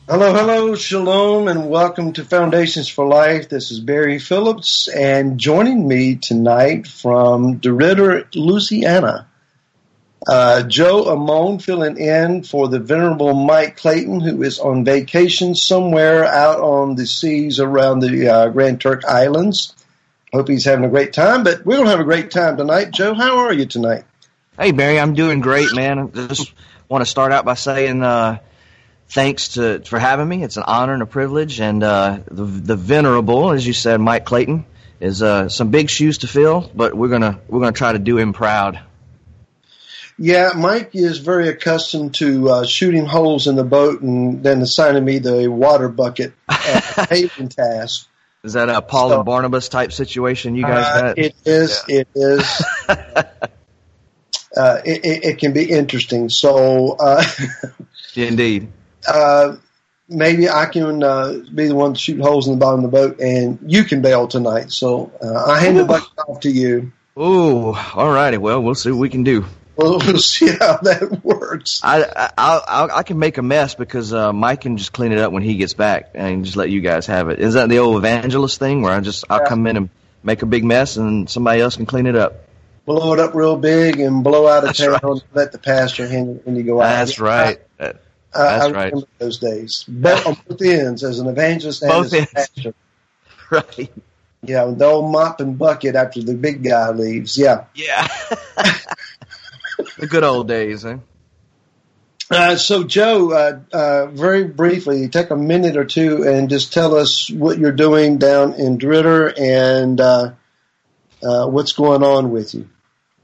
Hello, hello, shalom, and welcome to Foundations for Life. This is Barry Phillips, and joining me tonight from DeRidder, Louisiana, Joe Amon filling in for the Venerable Mike Clayton, who is on vacation somewhere out on the seas around the Grand Turk Islands. Hope he's having a great time, but we're going to have a great time tonight. Joe, how are you tonight? Hey, Barry, I'm doing great, man. I just want to start out by saying thanks for having me. It's an honor and a privilege. And the venerable, as you said, Mike Clayton, is some big shoes to fill, but we're gonna try to do him proud. Yeah, Mike is very accustomed to shooting holes in the boat and then assigning me the water bucket paving task. Is that a Paul and Barnabas type situation you guys got? It is. Yeah. It is. It can be interesting. So, indeed. Maybe I can be the one to shoot holes in the bottom of the boat, and you can bail tonight. So I hand the bucket off to you. Ooh, all righty. Well, we'll see what we can do. We'll see how that works. I can make a mess because Mike can just clean it up when he gets back and just let you guys have it. Is that the old evangelist thing where I'll come in and make a big mess and somebody else can clean it up? Blow it up real big and blow out of town. Right. Let the pastor handle it when you go out. That's right. I remember those days. But on both ends, as an evangelist and as a pastor. Right. Yeah, the old mop and bucket after the big guy leaves. Yeah. Yeah. The good old days, eh? So, Joe, very briefly, take a minute or two and just tell us what you're doing down in DeRidder and what's going on with you.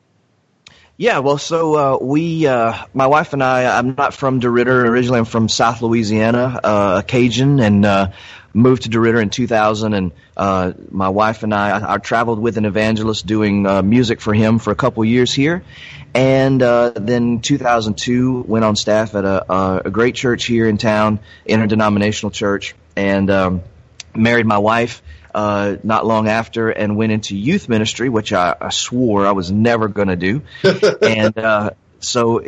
Yeah, well, so my wife and I'm not from DeRidder. Originally, I'm from South Louisiana, a Cajun, and moved to DeRidder in 2000. And my wife and I traveled with an evangelist doing music for him for a couple years here. And then 2002, went on staff at a great church here in town, interdenominational church, and married my wife not long after, and went into youth ministry, which I swore I was never going to do. And so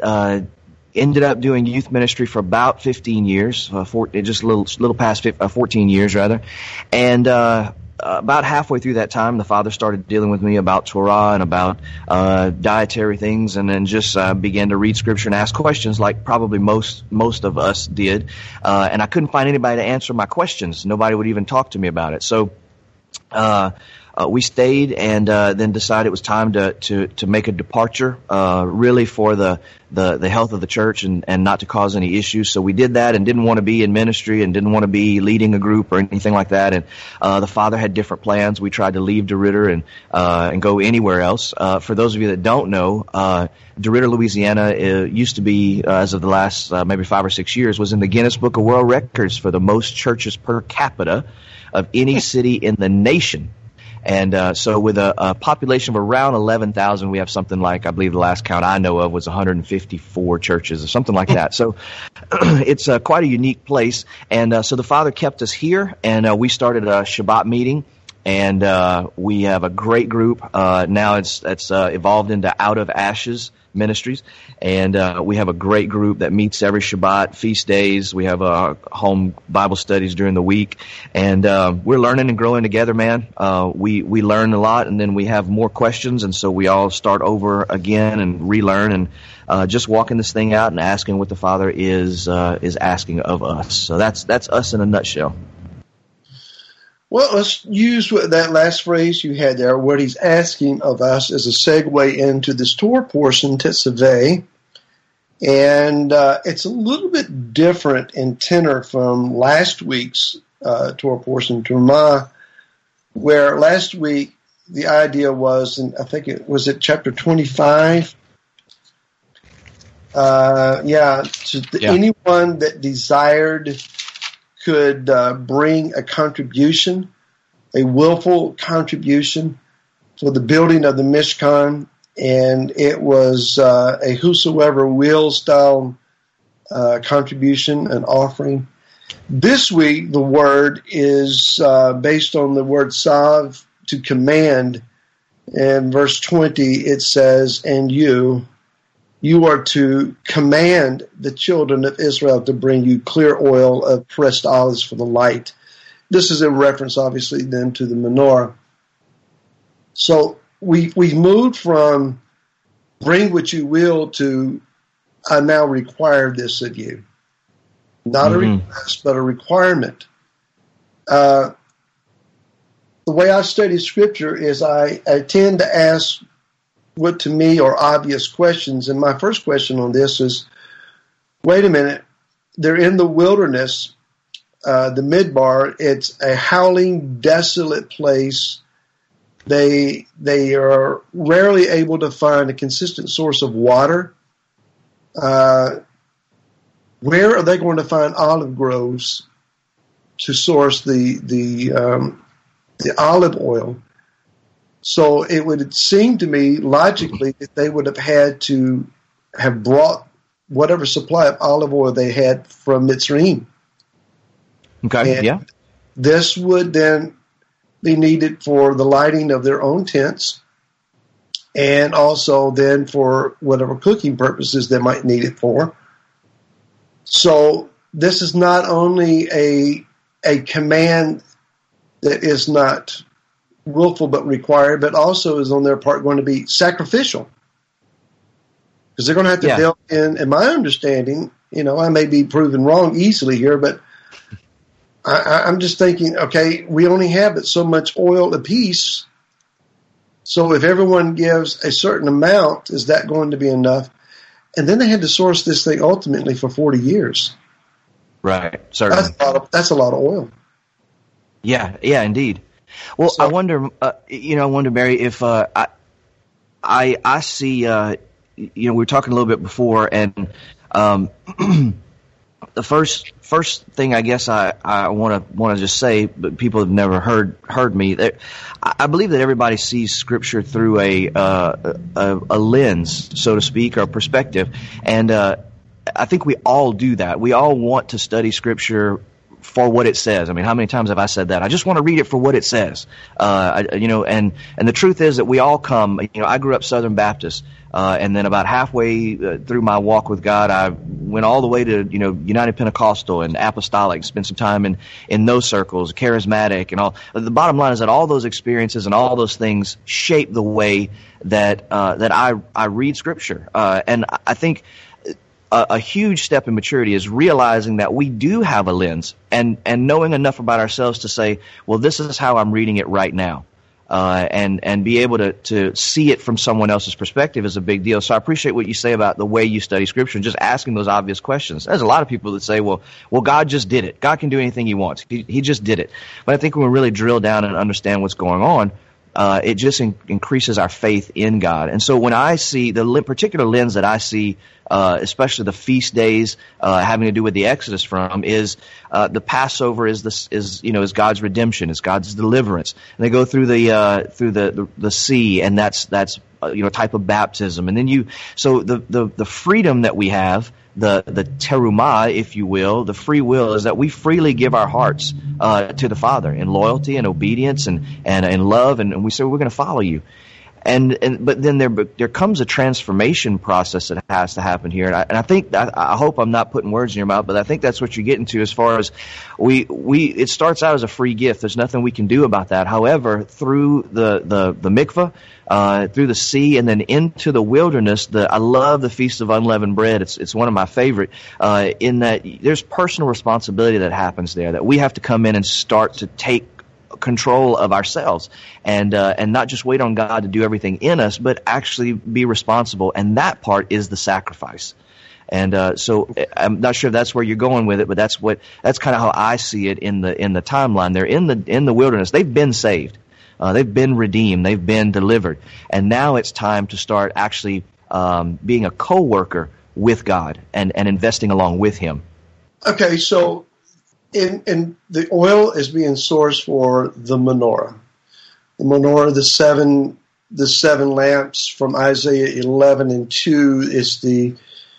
ended up doing youth ministry for about 15 years, just a little past 14 years, rather. And about halfway through that time, the Father started dealing with me about Torah and about dietary things, and then just began to read Scripture and ask questions like probably most of us did. And I couldn't find anybody to answer my questions. Nobody would even talk to me about it. So we stayed and then decided it was time to make a departure, really for the health of the church and not to cause any issues. So we did that and didn't want to be in ministry and didn't want to be leading a group or anything like that. And the Father had different plans. We tried to leave DeRidder and go anywhere else. For those of you that don't know, DeRidder, Louisiana, used to be, as of the last maybe 5 or 6 years, was in the Guinness Book of World Records for the most churches per capita of any city in the nation. And so with a population of around 11,000, we have something like, I believe the last count I know of was 154 churches or something like that. So it's quite a unique place. And so the Father kept us here, and we started a Shabbat meeting. And we have a great group. Now it's evolved into Out of Ashes Ministries. And we have a great group that meets every Shabbat, feast days. We have home Bible studies during the week. And we're learning and growing together, man. We learn a lot, and then we have more questions. And so we all start over again and relearn and just walking this thing out and asking what the Father is asking of us. So that's us in a nutshell. Well, let's use that last phrase you had there, what he's asking of us, as a segue into this Torah portion, Tetzaveh. And it's a little bit different in tenor from last week's Torah portion, Terumah, where last week the idea was, and I think it was at chapter 25, anyone that desired could bring a contribution, a willful contribution for the building of the Mishkan, and it was a whosoever will style contribution, an offering. This week, the word is based on the word sav, to command. In verse 20, it says, and you, you are to command the children of Israel to bring you clear oil of pressed olives for the light. This is in reference, obviously, then to the menorah. So we moved from bring what you will to I now require this of you. Not a request, but a requirement. The way I study Scripture is I tend to ask what to me are obvious questions. And my first question on this is, wait a minute, they're in the wilderness, the Midbar. It's a howling, desolate place. They are rarely able to find a consistent source of water. Where are they going to find olive groves to source the olive oil? So it would seem to me logically that they would have had to have brought whatever supply of olive oil they had from Mitzrayim. Okay, and yeah. This would then be needed for the lighting of their own tents, and also then for whatever cooking purposes they might need it for. So this is not only a command that is not willful but required, but also is on their part going to be sacrificial. Because they're going to have to delve in my understanding, I may be proven wrong easily here, but I'm just thinking, okay, we only have but so much oil apiece. So if everyone gives a certain amount, is that going to be enough? And then they had to source this thing ultimately for 40 years. Right, certainly. That's a lot of oil. Yeah, indeed. Well, so, I wonder, Barry, if I see, we were talking a little bit before, and the first thing I guess I want to just say, but people have never heard me. I believe that everybody sees Scripture through a lens, so to speak, or perspective, and I think we all do that. We all want to study Scripture for what it says. I mean, how many times have I said that? I just want to read it for what it says. And the truth is that we all come. I grew up Southern Baptist, and then about halfway through my walk with God, I went all the way to United Pentecostal and Apostolic. Spent some time in those circles, charismatic, and all. The bottom line is that all those experiences and all those things shape the way that I read Scripture, and I think. A huge step in maturity is realizing that we do have a lens and knowing enough about ourselves to say, well, this is how I'm reading it right now. And be able to see it from someone else's perspective is a big deal. So I appreciate what you say about the way you study Scripture and just asking those obvious questions. There's a lot of people that say, well, God just did it. God can do anything He wants. He just did it. But I think when we really drill down and understand what's going on, it just increases our faith in God. And so when I see the particular lens that I see, especially the feast days having to do with the Exodus is the Passover is God's redemption, is God's deliverance. And they go through the sea, and that's type of baptism. And then so the freedom that we have, the terumah, if you will, the free will, is that we freely give our hearts to the Father in loyalty and obedience and in love, and we say we're going to follow you. But then there comes a transformation process that has to happen here, and I think I hope I'm not putting words in your mouth, but I think that's what you're getting to as far as it starts out as a free gift. There's nothing we can do about that. However, through the mikvah, through the sea, and then into the wilderness, I love the Feast of Unleavened Bread. It's one of my favorite. In that there's personal responsibility that happens there, that we have to come in and start to take control of ourselves and not just wait on God to do everything in us, but actually be responsible. And that part is the sacrifice. And so I'm not sure if that's where you're going with it, but that's kind of how I see it in the timeline. They're in the wilderness. They've been saved. They've been redeemed. They've been delivered. And now it's time to start actually being a co-worker with God and investing along with Him. Okay, so in the oil is being sourced for the menorah. The menorah, the seven lamps from Isaiah 11:2 is the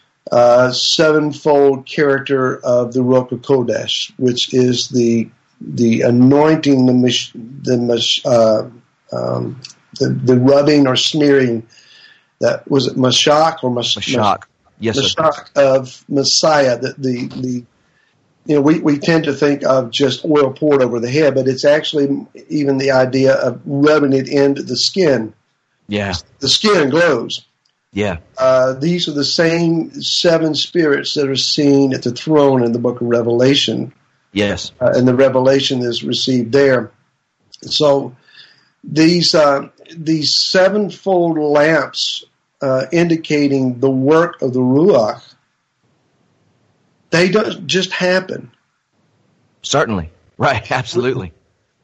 sevenfold character of the Ruach HaKodesh, which is the anointing, the rubbing or smearing that was it Mashach or Mashach. Yes, Mashach of Messiah. The we tend to think of just oil poured over the head, but it's actually even the idea of rubbing it into the skin. Yeah. The skin glows. Yeah. These are the same 7 spirits that are seen at the throne in the book of Revelation. Yes. And the revelation is received there. So these sevenfold lamps indicating the work of the Ruach, they don't just happen. Certainly. Right. Absolutely.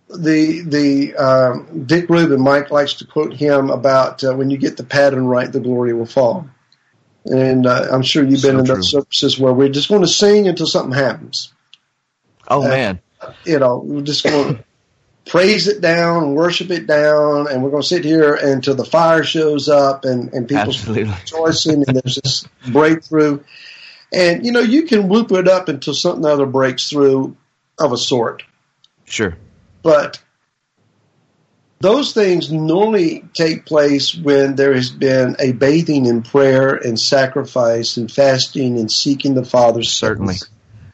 The Dick Rubin, Mike likes to quote him about when you get the pattern right, the glory will fall. And I'm sure you've been in those services where we're just going to sing until something happens. Oh, man. We're just going to praise it down and worship it down, and we're going to sit here until the fire shows up and people rejoicing, and there's this breakthrough. And, you can whoop it up until something other breaks through of a sort. Sure. But those things normally take place when there has been a bathing in prayer and sacrifice and fasting and seeking the Father's certainly service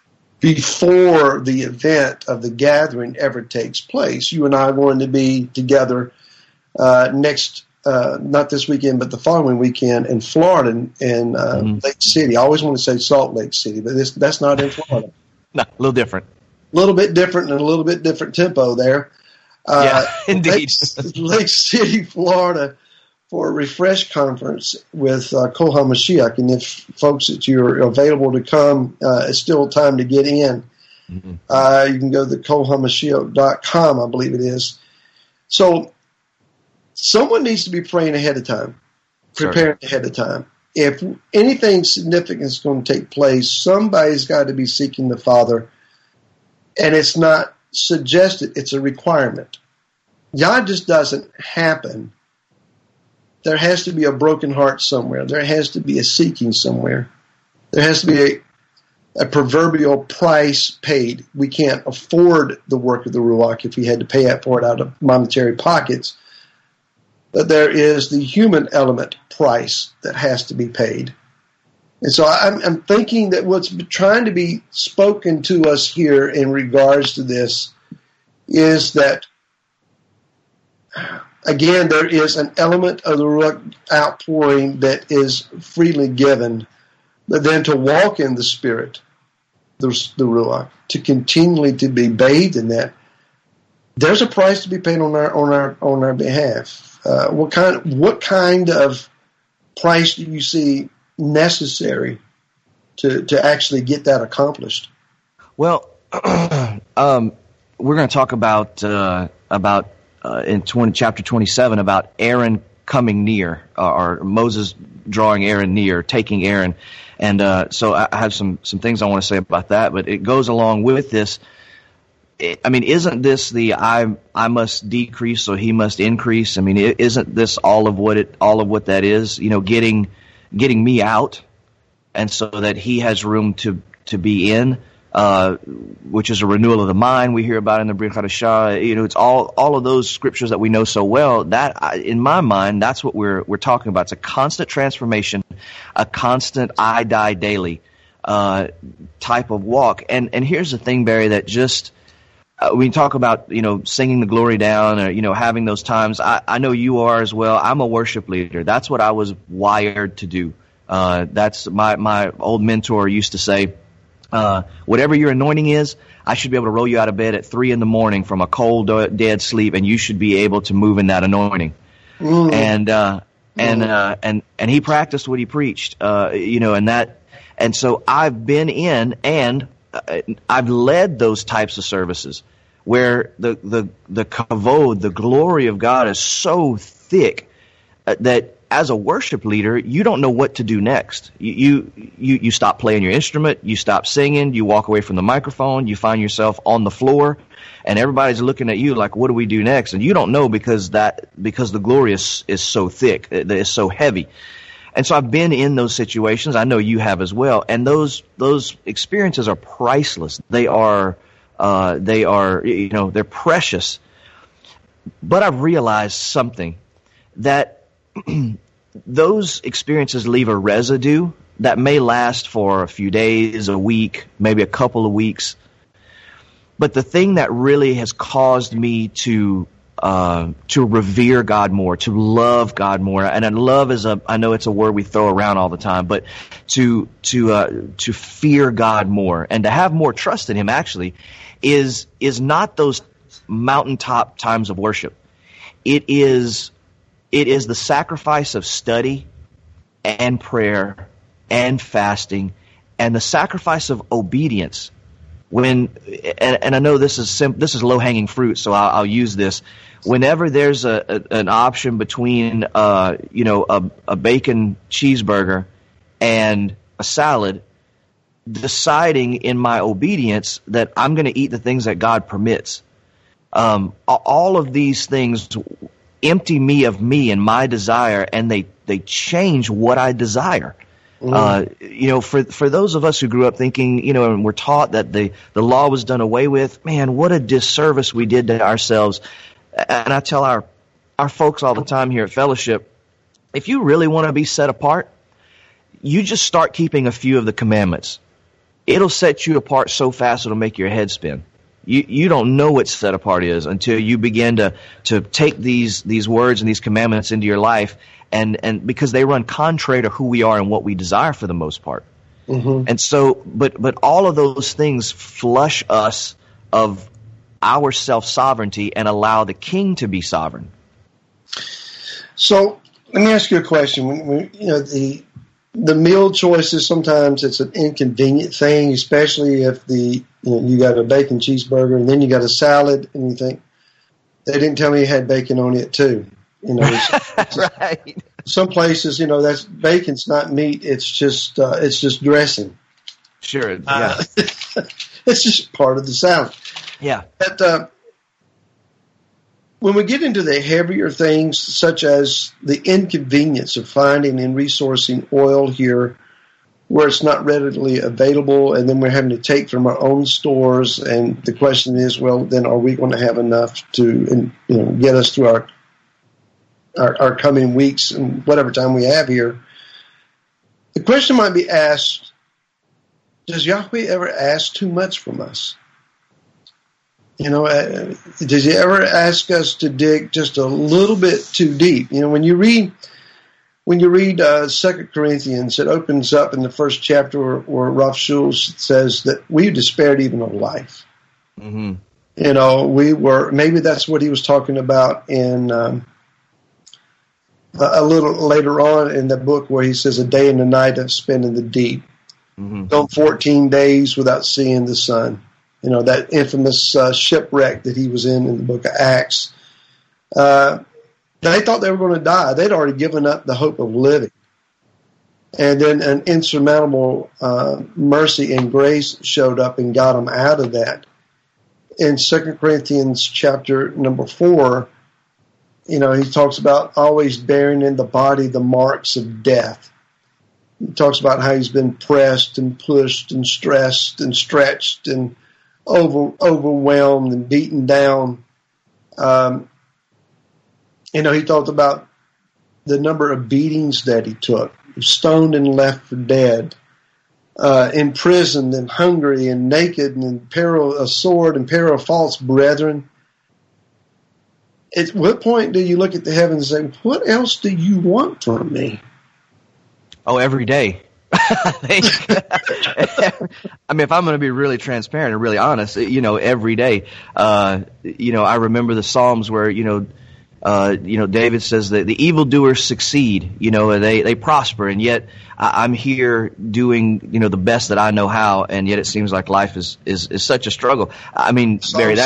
before the event of the gathering ever takes place. You and I are going to be together next, not this weekend, but the following weekend in Florida in Lake City. I always want to say Salt Lake City, but that's not in Florida. No, a little different. A little bit different and a little bit different tempo there. Yeah, indeed. Lake City, Florida, for a Refresh conference with Kol HaMashiach. And if folks that you're available to come, it's still time to get in. Mm-hmm. You can go to kolhamashiach.com, I believe it is. So someone needs to be praying ahead of time, preparing ahead of time. If anything significant is going to take place, somebody's got to be seeking the Father. And it's not suggested, it's a requirement. God just doesn't happen. There has to be a broken heart somewhere. There has to be a seeking somewhere. There has to be a proverbial price paid. We can't afford the work of the Ruach if we had to pay for it out of monetary pockets. But there is the human element price that has to be paid. And so I'm thinking that what's trying to be spoken to us here in regards to this is that, again, there is an element of the Ruach outpouring that is freely given, but then to walk in the Spirit, the Ruach, to continually to be bathed in that, there's a price to be paid on our behalf. What kind of price do you see necessary to actually get that accomplished? Well, we're going to talk about in chapter 27 about Aaron coming near, or Moses drawing Aaron near, taking Aaron, and so I have some things I want to say about that. But it goes along with this. Isn't this the I must decrease so he must increase? Isn't this all of what that is? Getting me out, and so that he has room to be in, which is a renewal of the mind we hear about in the Brit Hadashah. It's all of those scriptures that we know so well. That, in my mind, that's what we're talking about. It's a constant transformation, a constant I die daily type of walk. And here's the thing, Barry, that just we talk about singing the glory down, or having those times. I know you are as well. I'm a worship leader. That's what I was wired to do. That's my old mentor used to say, whatever your anointing is, I should be able to roll you out of bed at 3 a.m. from a cold, dead sleep, and you should be able to move in that anointing. And he practiced what he preached, and so I've been in, and I've led those types of services where the kavod, the glory of God, is so thick that as a worship leader, you don't know what to do next. You stop playing your instrument, you stop singing, you walk away from the microphone, you find yourself on the floor, and everybody's looking at you like, what do we do next? And you don't know because the glory is so thick, it's so heavy. And so I've been in those situations. I know you have as well. And those experiences are priceless. They are they're precious. But I've realized something, that those experiences leave a residue that may last for a few days, a week, maybe a couple of weeks. But the thing that really has caused me to revere God more, to love God more, and love I know it's a word we throw around all the time, but to fear God more and to have more trust in Him actually is not those mountaintop times of worship. It is the sacrifice of study and prayer and fasting and the sacrifice of obedience. And I know this is low hanging fruit, so I'll use this. Whenever there's an option between a bacon cheeseburger and a salad, deciding in my obedience that I'm going to eat the things that God permits. All of these things empty me of me and my desire, and they change what I desire. For those of us who grew up thinking, and were taught that the law was done away with, man, what a disservice we did to ourselves. And I tell our folks all the time here at Fellowship, if you really want to be set apart, you just start keeping a few of the commandments. It'll set you apart so fast it'll make your head spin. You don't know what set apart is until you begin to take these words and these commandments into your life, and because they run contrary to who we are and what we desire for the most part. Mm-hmm. And so, but all of those things flush us of our self-sovereignty and allow the King to be sovereign. So let me ask you a question. When the meal choices, sometimes it's an inconvenient thing, especially if you got a bacon cheeseburger and then you got a salad and you think, they didn't tell me you had bacon on it too. Right. Some places, that's bacon's not meat. It's just dressing. Sure. Yeah. It's just part of the salad. Yeah. But when we get into the heavier things, such as the inconvenience of finding and resourcing oil here where it's not readily available, and then we're having to take from our own stores, and the question is, well, then are we going to have enough to get us through our coming weeks and whatever time we have here? The question might be asked, does Yahweh ever ask too much from us? Does He ever ask us to dig just a little bit too deep? When you read 2 Corinthians, it opens up in the first chapter where Rav Shul says that we despaired even of life. Mm-hmm. We were, maybe that's what he was talking about in a little later on in the book where he says a day and a night I've spent in the deep. Mm-hmm. Gone 14 days without seeing the sun. That infamous shipwreck that he was in the book of Acts. They thought they were going to die. They'd already given up the hope of living. And then an insurmountable mercy and grace showed up and got them out of that. In 2 Corinthians chapter number 4, he talks about always bearing in the body the marks of death. He talks about how he's been pressed and pushed and stressed and stretched and overwhelmed and beaten down. He talked about the number of beatings that he took, stoned and left for dead, imprisoned and hungry and naked and in peril of sword and peril of false brethren. At what point do you look at the heavens and say, what else do you want from me? Oh, every day. I mean, if I'm going to be really transparent and really honest, every day, I remember the Psalms where, David says that the evildoers succeed, they prosper, and yet I'm here doing, the best that I know how, and yet it seems like life is such a struggle. I mean, Barry,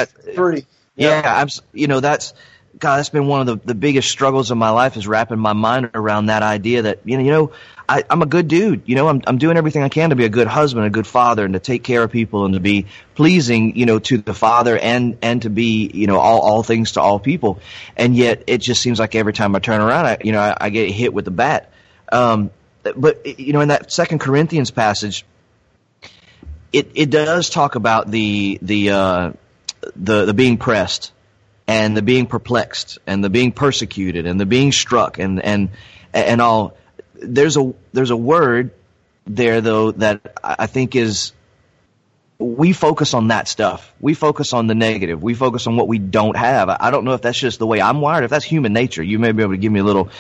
that's been one of the biggest struggles of my life, is wrapping my mind around that idea that, I'm a good dude. I'm doing everything I can to be a good husband, a good father, and to take care of people, and to be pleasing, to the Father, and to be, all things to all people. And yet it just seems like every time I turn around, I get hit with the bat. But in that 2 Corinthians passage, it does talk about the being pressed, and the being perplexed, and the being persecuted, and the being struck, and and all. There's a word there though that I think is, we focus on that stuff. We focus on the negative. We focus on what we don't have. I don't know if that's just the way I'm wired, if that's human nature. You may be able to give me a little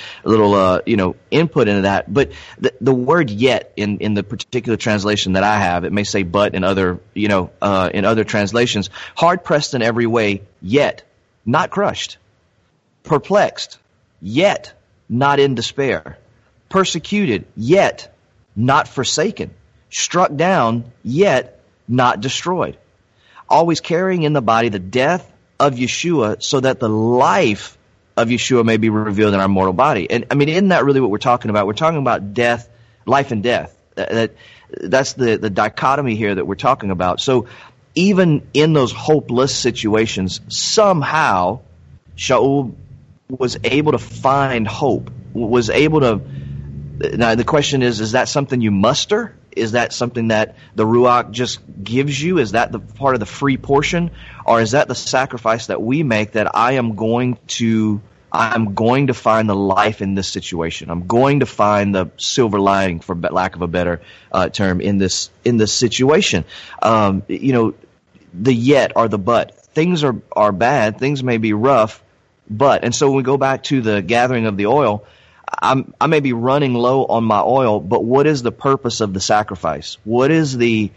input into that. But the word "yet" in the particular translation that I have, it may say "but" in other in other translations. Hard pressed in every way, yet not crushed. Perplexed, yet not in despair. Persecuted, yet not forsaken. Struck down, yet not destroyed. Always carrying in the body the death of Yeshua, so that the life of Yeshua may be revealed in our mortal body. And I mean, isn't that really what we're talking about? We're talking about death, life and death. That's the dichotomy here that we're talking about. So even in those hopeless situations, somehow Shaul was able to find hope, was able to. Now the question is that something you muster? Is that something that the Ruach just gives you? Is that the part of the free portion? Or is that the sacrifice that we make, that I'm going to find the life in this situation. I'm going to find the silver lining, for lack of a better term, in this situation. The yet or the but. Things are bad. Things may be rough, but. And so when we go back to the gathering of the oil, I may be running low on my oil, but what is the purpose of the sacrifice? What is the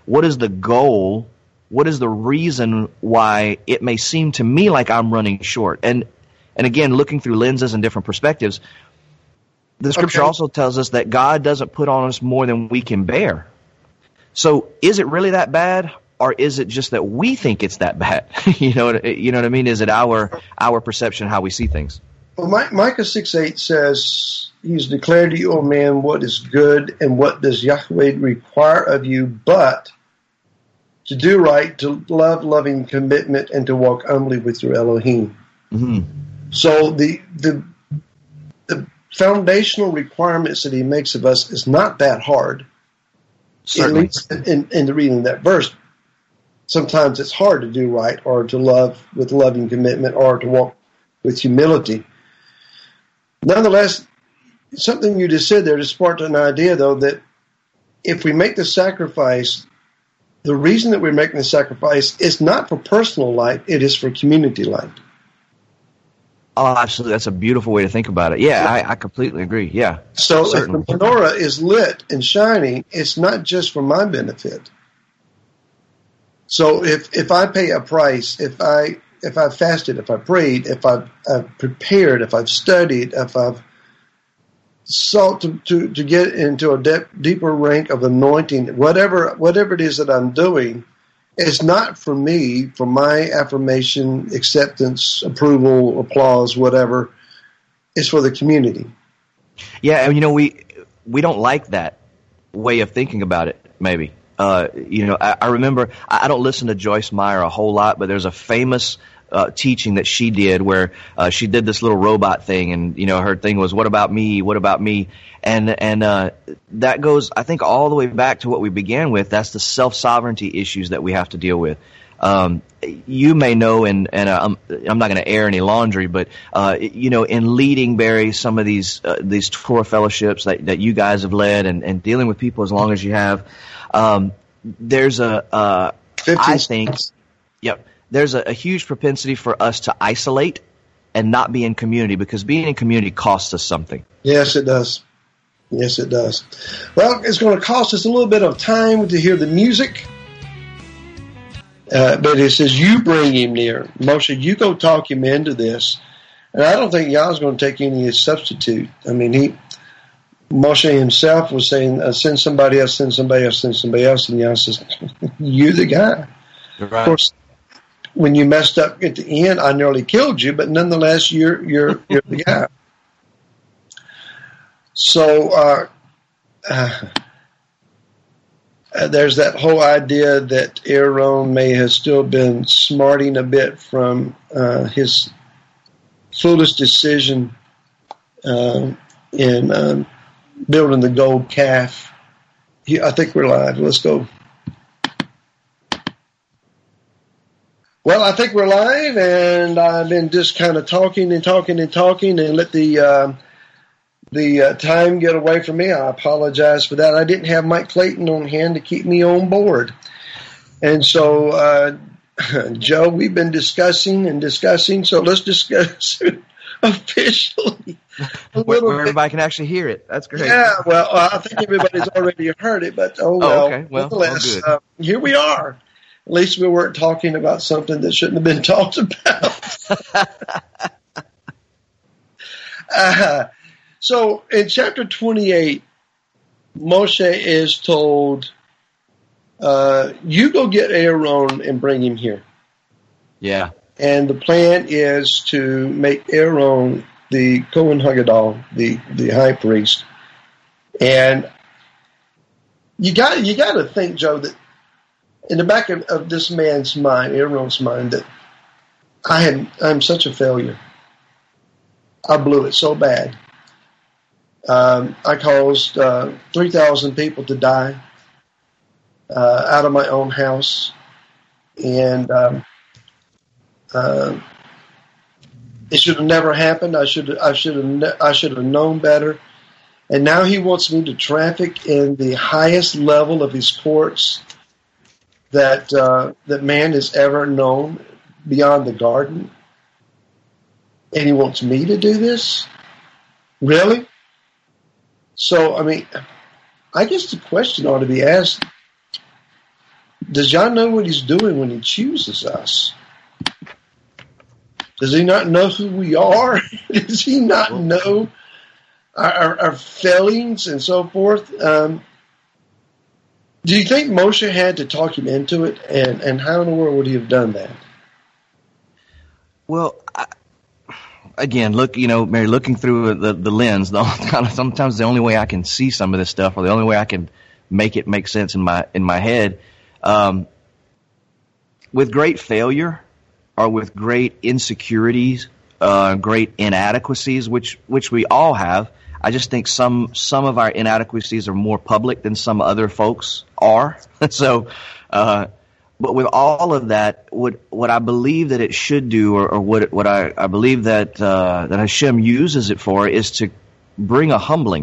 goal? What is the reason why it may seem to me like I'm running short? And again, looking through lenses and different perspectives, the Scripture also tells us that God doesn't put on us more than we can bear. So is it really that bad, or is it just that we think it's that bad? You know what I mean? Is it our perception, how we see things? Well, Micah 6:8 says, He's declared to you, O man, what is good, and what does Yahweh require of you, but to do right, to love, loving commitment, and to walk humbly with your Elohim. Mm-hmm. So the foundational requirements that he makes of us is not that hard. Certainly. At least in the reading of that verse. Sometimes it's hard to do right, or to love with loving commitment, or to walk with humility. Nonetheless, something you just said there just sparked an idea, though, that if we make the sacrifice, the reason that we're making the sacrifice is not for personal life, it is for community life. Oh, absolutely. That's a beautiful way to think about it. Yeah, I completely agree. Yeah. So certainly. If the menorah is lit and shining, it's not just for my benefit. So if I pay a price, if I fasted, if I prayed, if I've prepared, if I've studied, if I've sought to get into a deeper rank of anointing, whatever it is that I'm doing, it's not for me, for my affirmation, acceptance, approval, applause, whatever. It's for the community. Yeah, and we don't like that way of thinking about it, maybe. I remember, I don't listen to Joyce Meyer a whole lot, but there's a famous teaching that she did where she did this little robot thing, and her thing was, what about me? What about me? And that goes, I think, all the way back to what we began with. That's the self-sovereignty issues that we have to deal with. You may know, and I'm not going to air any laundry, but in leading, Barry, some of these Torah fellowships that you guys have led, and dealing with people as long as you have, there's I think, yep. There's a huge propensity for us to isolate and not be in community, because being in community costs us something. Yes, it does. Yes, it does. Well, it's going to cost us a little bit of time to hear the music. But it says, you bring him near. Moshe, you go talk him into this. And I don't think Yah's going to take any substitute. I mean, Moshe himself was saying, send somebody else, send somebody else, send somebody else. And Yah says, you're the guy. Right. Of course, when you messed up at the end, I nearly killed you, but nonetheless, you're the guy. So there's that whole idea that Aaron may have still been smarting a bit from his foolish decision in building the gold calf. I think we're live. Let's go. Well, I think we're live, and I've been just kind of talking and let the the time get away from me. I apologize for that. I didn't have Mike Clayton on hand to keep me on board. And so, Joe, we've been discussing, so let's discuss officially where everybody can actually hear it. That's great. Yeah, well, I think everybody's already heard it, but okay. Nonetheless, here we are. At least we weren't talking about something that shouldn't have been talked about. So in chapter 28, Moshe is told, you go get Aaron and bring him here. Yeah. And the plan is to make Aaron the Kohen Hagadol, the high priest. And you got to think, Joe, that in the back of this man's mind, Aaron's mind, that I'm such a failure. I blew it so bad. I caused 3,000 people to die out of my own house, and it should have never happened. I should have known better. And now he wants me to traffic in the highest level of his courts that man has ever known, beyond the garden. And he wants me to do this? Really? So, I mean, I guess the question ought to be asked, does John know what he's doing when he chooses us? Does he not know who we are? Does he not know our failings and so forth? Do you think Moshe had to talk him into it? And how in the world would he have done that? Well, again, Mary, looking through the lens, sometimes the only way I can see some of this stuff, or the only way I can make it make sense in my head, with great failure, or with great insecurities, great inadequacies, which we all have. I just think some of our inadequacies are more public than some other folks are. So, but with all of that, what I believe that it should do, or what I believe that Hashem uses it for, is to bring a humbling.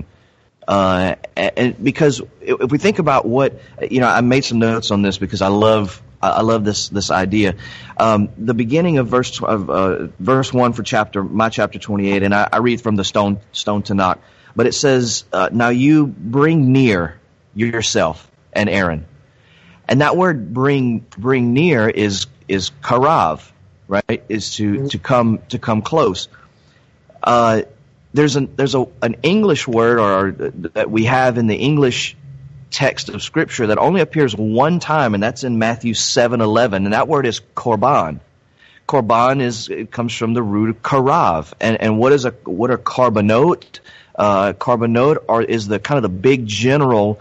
And because if we think about what, I made some notes on this because I love this idea. The beginning of verse 1 for my chapter 28, and I read from the Stone Tanakh, but it says, "Now you bring near yourself and Aaron," and that word "bring near" is karav, right? Is to come close. There's an English word or that we have in the English text of Scripture that only appears one time, and that's in Matthew 7:11, and that word is korban. Korban comes from the root of karav, and what are korbanot? Korbanot is the kind of the big general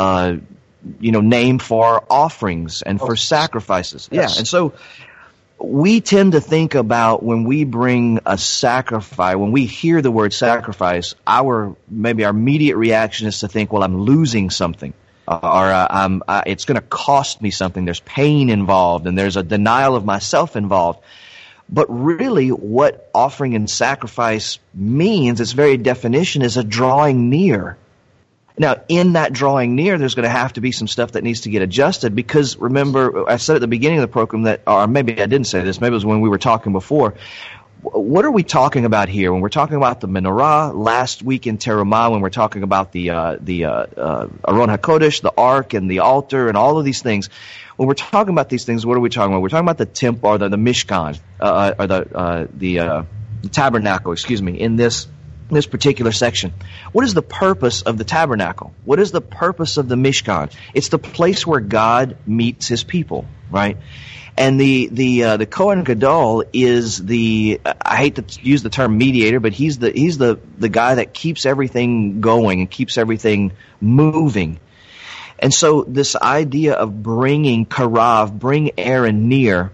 name for offerings and for sacrifices. Yes. Yeah, and so we tend to think about when we bring a sacrifice, when we hear the word sacrifice, our immediate reaction is to think, well, I'm losing something, or it's going to cost me something. There's pain involved, and there's a denial of myself involved. But really, what offering and sacrifice means, its very definition, is a drawing near. Now, in that drawing near, there's going to have to be some stuff that needs to get adjusted, because remember, I said at the beginning of the program that, or maybe I didn't say this, maybe it was when we were talking before, what are we talking about here? When we're talking about the menorah last week in Terumah, when we're talking about the Aron HaKodesh, the Ark, and the altar, and all of these things, when we're talking about these things, what are we talking about? We're talking about the temple, or the Mishkan, or the tabernacle, in this particular section. What is the purpose of the tabernacle? What is the purpose of the Mishkan? It's the place where God meets his people, right? And the Kohen Gadol is I hate to use the term mediator, but he's the guy that keeps everything going and keeps everything moving. And so this idea of bring Aaron near,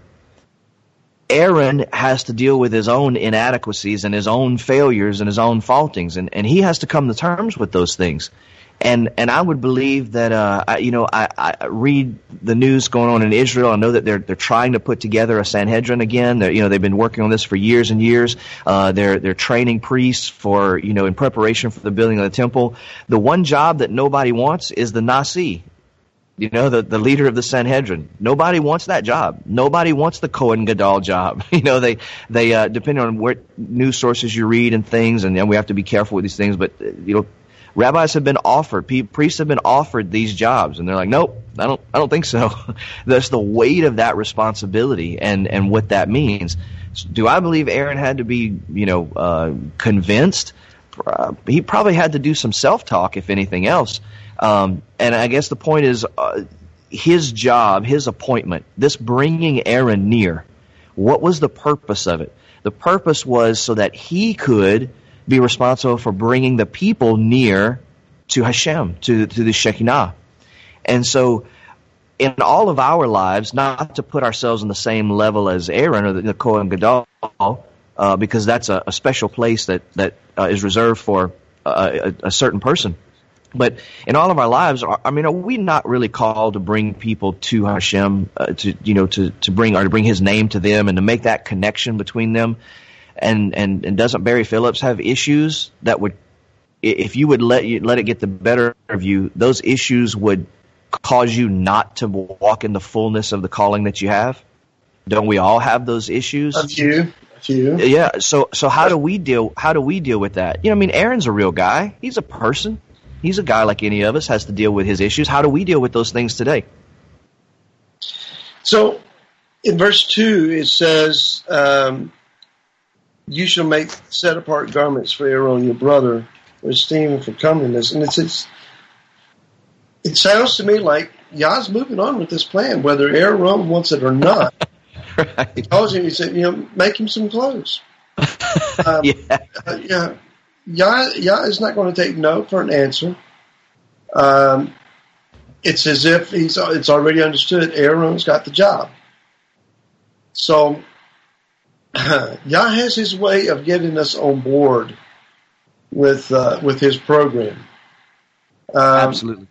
Aaron has to deal with his own inadequacies and his own failures and his own faultings, and he has to come to terms with those things. And I would believe that I read the news going on in Israel. I know that they're trying to put together a Sanhedrin again. They've been working on this for years and years. They're training priests for in preparation for the building of the temple. The one job that nobody wants is the Nasi. The leader of the Sanhedrin. Nobody wants that job. Nobody wants the Kohen Gadol job. They depending on what news sources you read and things, and we have to be careful with these things. But rabbis have been offered, priests have been offered these jobs, and they're like, nope, I don't think so. That's the weight of that responsibility and what that means. Do I believe Aaron had to be convinced? He probably had to do some self-talk, if anything else. And I guess the point is his job, his appointment, this bringing Aaron near, what was the purpose of it? The purpose was so that he could be responsible for bringing the people near to Hashem, to the Shekinah. And so in all of our lives, not to put ourselves on the same level as Aaron or the Kohen Gadol, because that's a special place that is reserved for a certain person. But in all of our lives, are we not really called to bring people to Hashem, to bring His name to them and to make that connection between them? And doesn't Barry Phillips have issues that would, if you would let it get the better of you, those issues would cause you not to walk in the fullness of the calling that you have? Don't we all have those issues? A few. Yeah. So how do we deal with that? Aaron's a real guy. He's a person. He's a guy like any of us, has to deal with his issues. How do we deal with those things today? So in verse 2, it says, you shall make set-apart garments for Aaron, your brother, for esteem and for comeliness. And it sounds to me like Yah's moving on with this plan, whether Aaron wants it or not. Right. He calls him, he said, make him some clothes. Yeah. Yah is not going to take no for an answer. It's as if it's already understood Aaron's got the job. So Yah has his way of getting us on board with his program. Absolutely.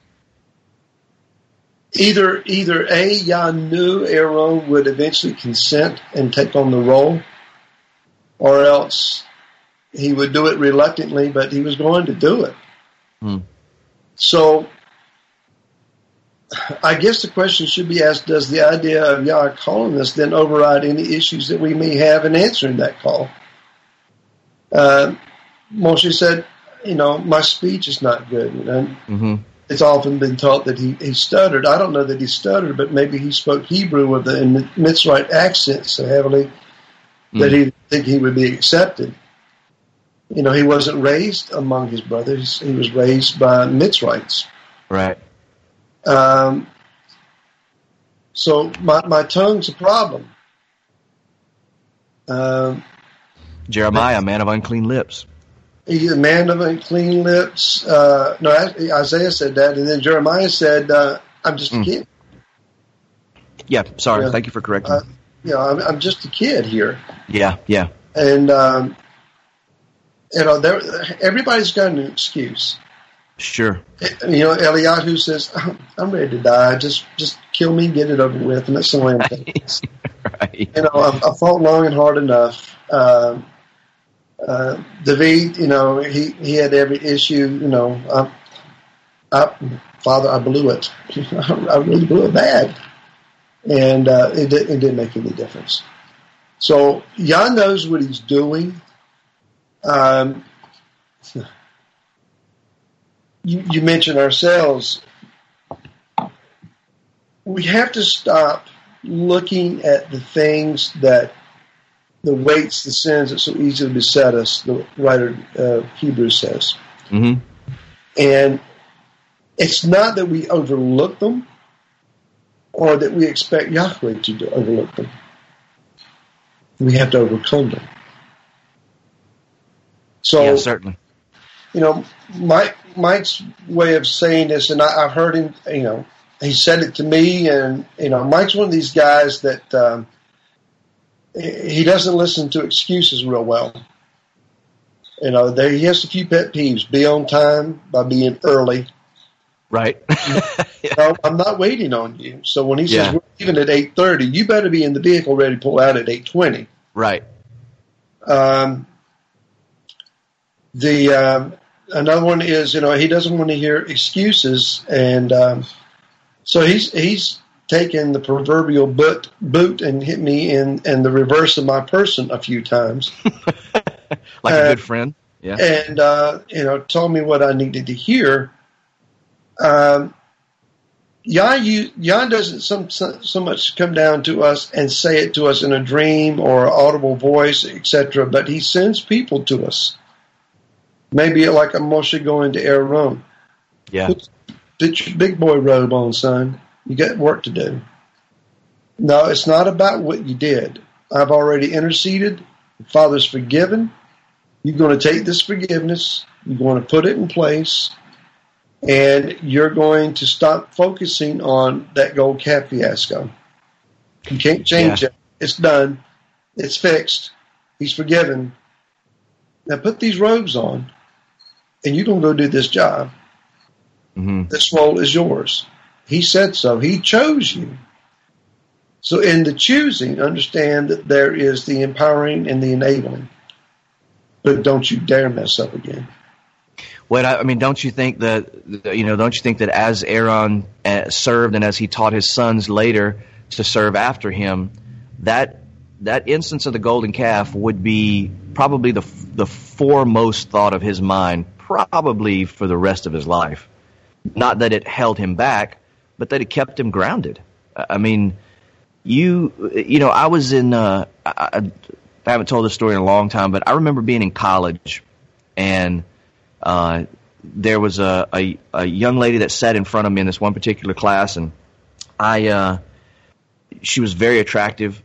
Either Yah knew Aaron would eventually consent and take on the role, or else he would do it reluctantly, but he was going to do it. So I guess the question should be asked, does the idea of Yah calling us then override any issues that we may have in answering that call? Moshe said, my speech is not good. Mm-hmm. It's often been taught that he stuttered. I don't know that he stuttered, but maybe he spoke Hebrew with the Mitzrayite accent so heavily that he didn't think he would be accepted. He wasn't raised among his brothers. He was raised by Mitzrites. Right. So my tongue's a problem. Jeremiah, a man of unclean lips. He's a man of unclean lips. No, Isaiah said that, and then Jeremiah said, I'm just a kid. Yeah, sorry. Thank you for correcting me. I'm just a kid here. Yeah. And, everybody's got an excuse. Sure. Eliyahu says, I'm ready to die. Just kill me, get it over with. And that's the way I'm thinking. Right. I fought long and hard enough. David, he had every issue, Father, I blew it. I really blew it bad. And it didn't make any difference. So Yah knows what he's doing. You mentioned ourselves. We have to stop looking at the things that the weights, the sins that so easily beset us, the writer of Hebrews says. Mm-hmm. And it's not that we overlook them or that we expect Yahweh to overlook them. We have to overcome them. So, yeah, certainly. Mike's way of saying this, and I've heard him, he said it to me, and, Mike's one of these guys that he doesn't listen to excuses real well. He has a few pet peeves. Be on time by being early. Right. No, I'm not waiting on you. So when he says Yeah. we're leaving at 8:30, you better be in the vehicle ready to pull out at 8:20. Right. Another one is, he doesn't want to hear excuses, and so he's taken the proverbial boot and hit me in the reverse of my person a few times. Like a good friend. Yeah. And told me what I needed to hear. Jan doesn't so much come down to us and say it to us in a dream or audible voice, etc., but he sends people to us. Maybe like a Moshe going to Aaron. Yeah. Put your big boy robe on, son. You got work to do. No, it's not about what you did. I've already interceded. The Father's forgiven. You're going to take this forgiveness. You're going to put it in place. And you're going to stop focusing on that gold calf fiasco. You can't change it. It's done. It's fixed. He's forgiven. Now put these robes on, and you're going to go do this job. Mm-hmm. This role is yours. He said so. He chose you. So in the choosing, understand that there is the empowering and the enabling. But don't you dare mess up again. Well, I mean, don't you think that as Aaron served and as he taught his sons later to serve after him, that instance of the golden calf would be probably the foremost thought of his mind, probably for the rest of his life. Not that it held him back, but that it kept him grounded. I mean, I was in. I haven't told this story in a long time, but I remember being in college, and there was a young lady that sat in front of me in this one particular class, and she was very attractive.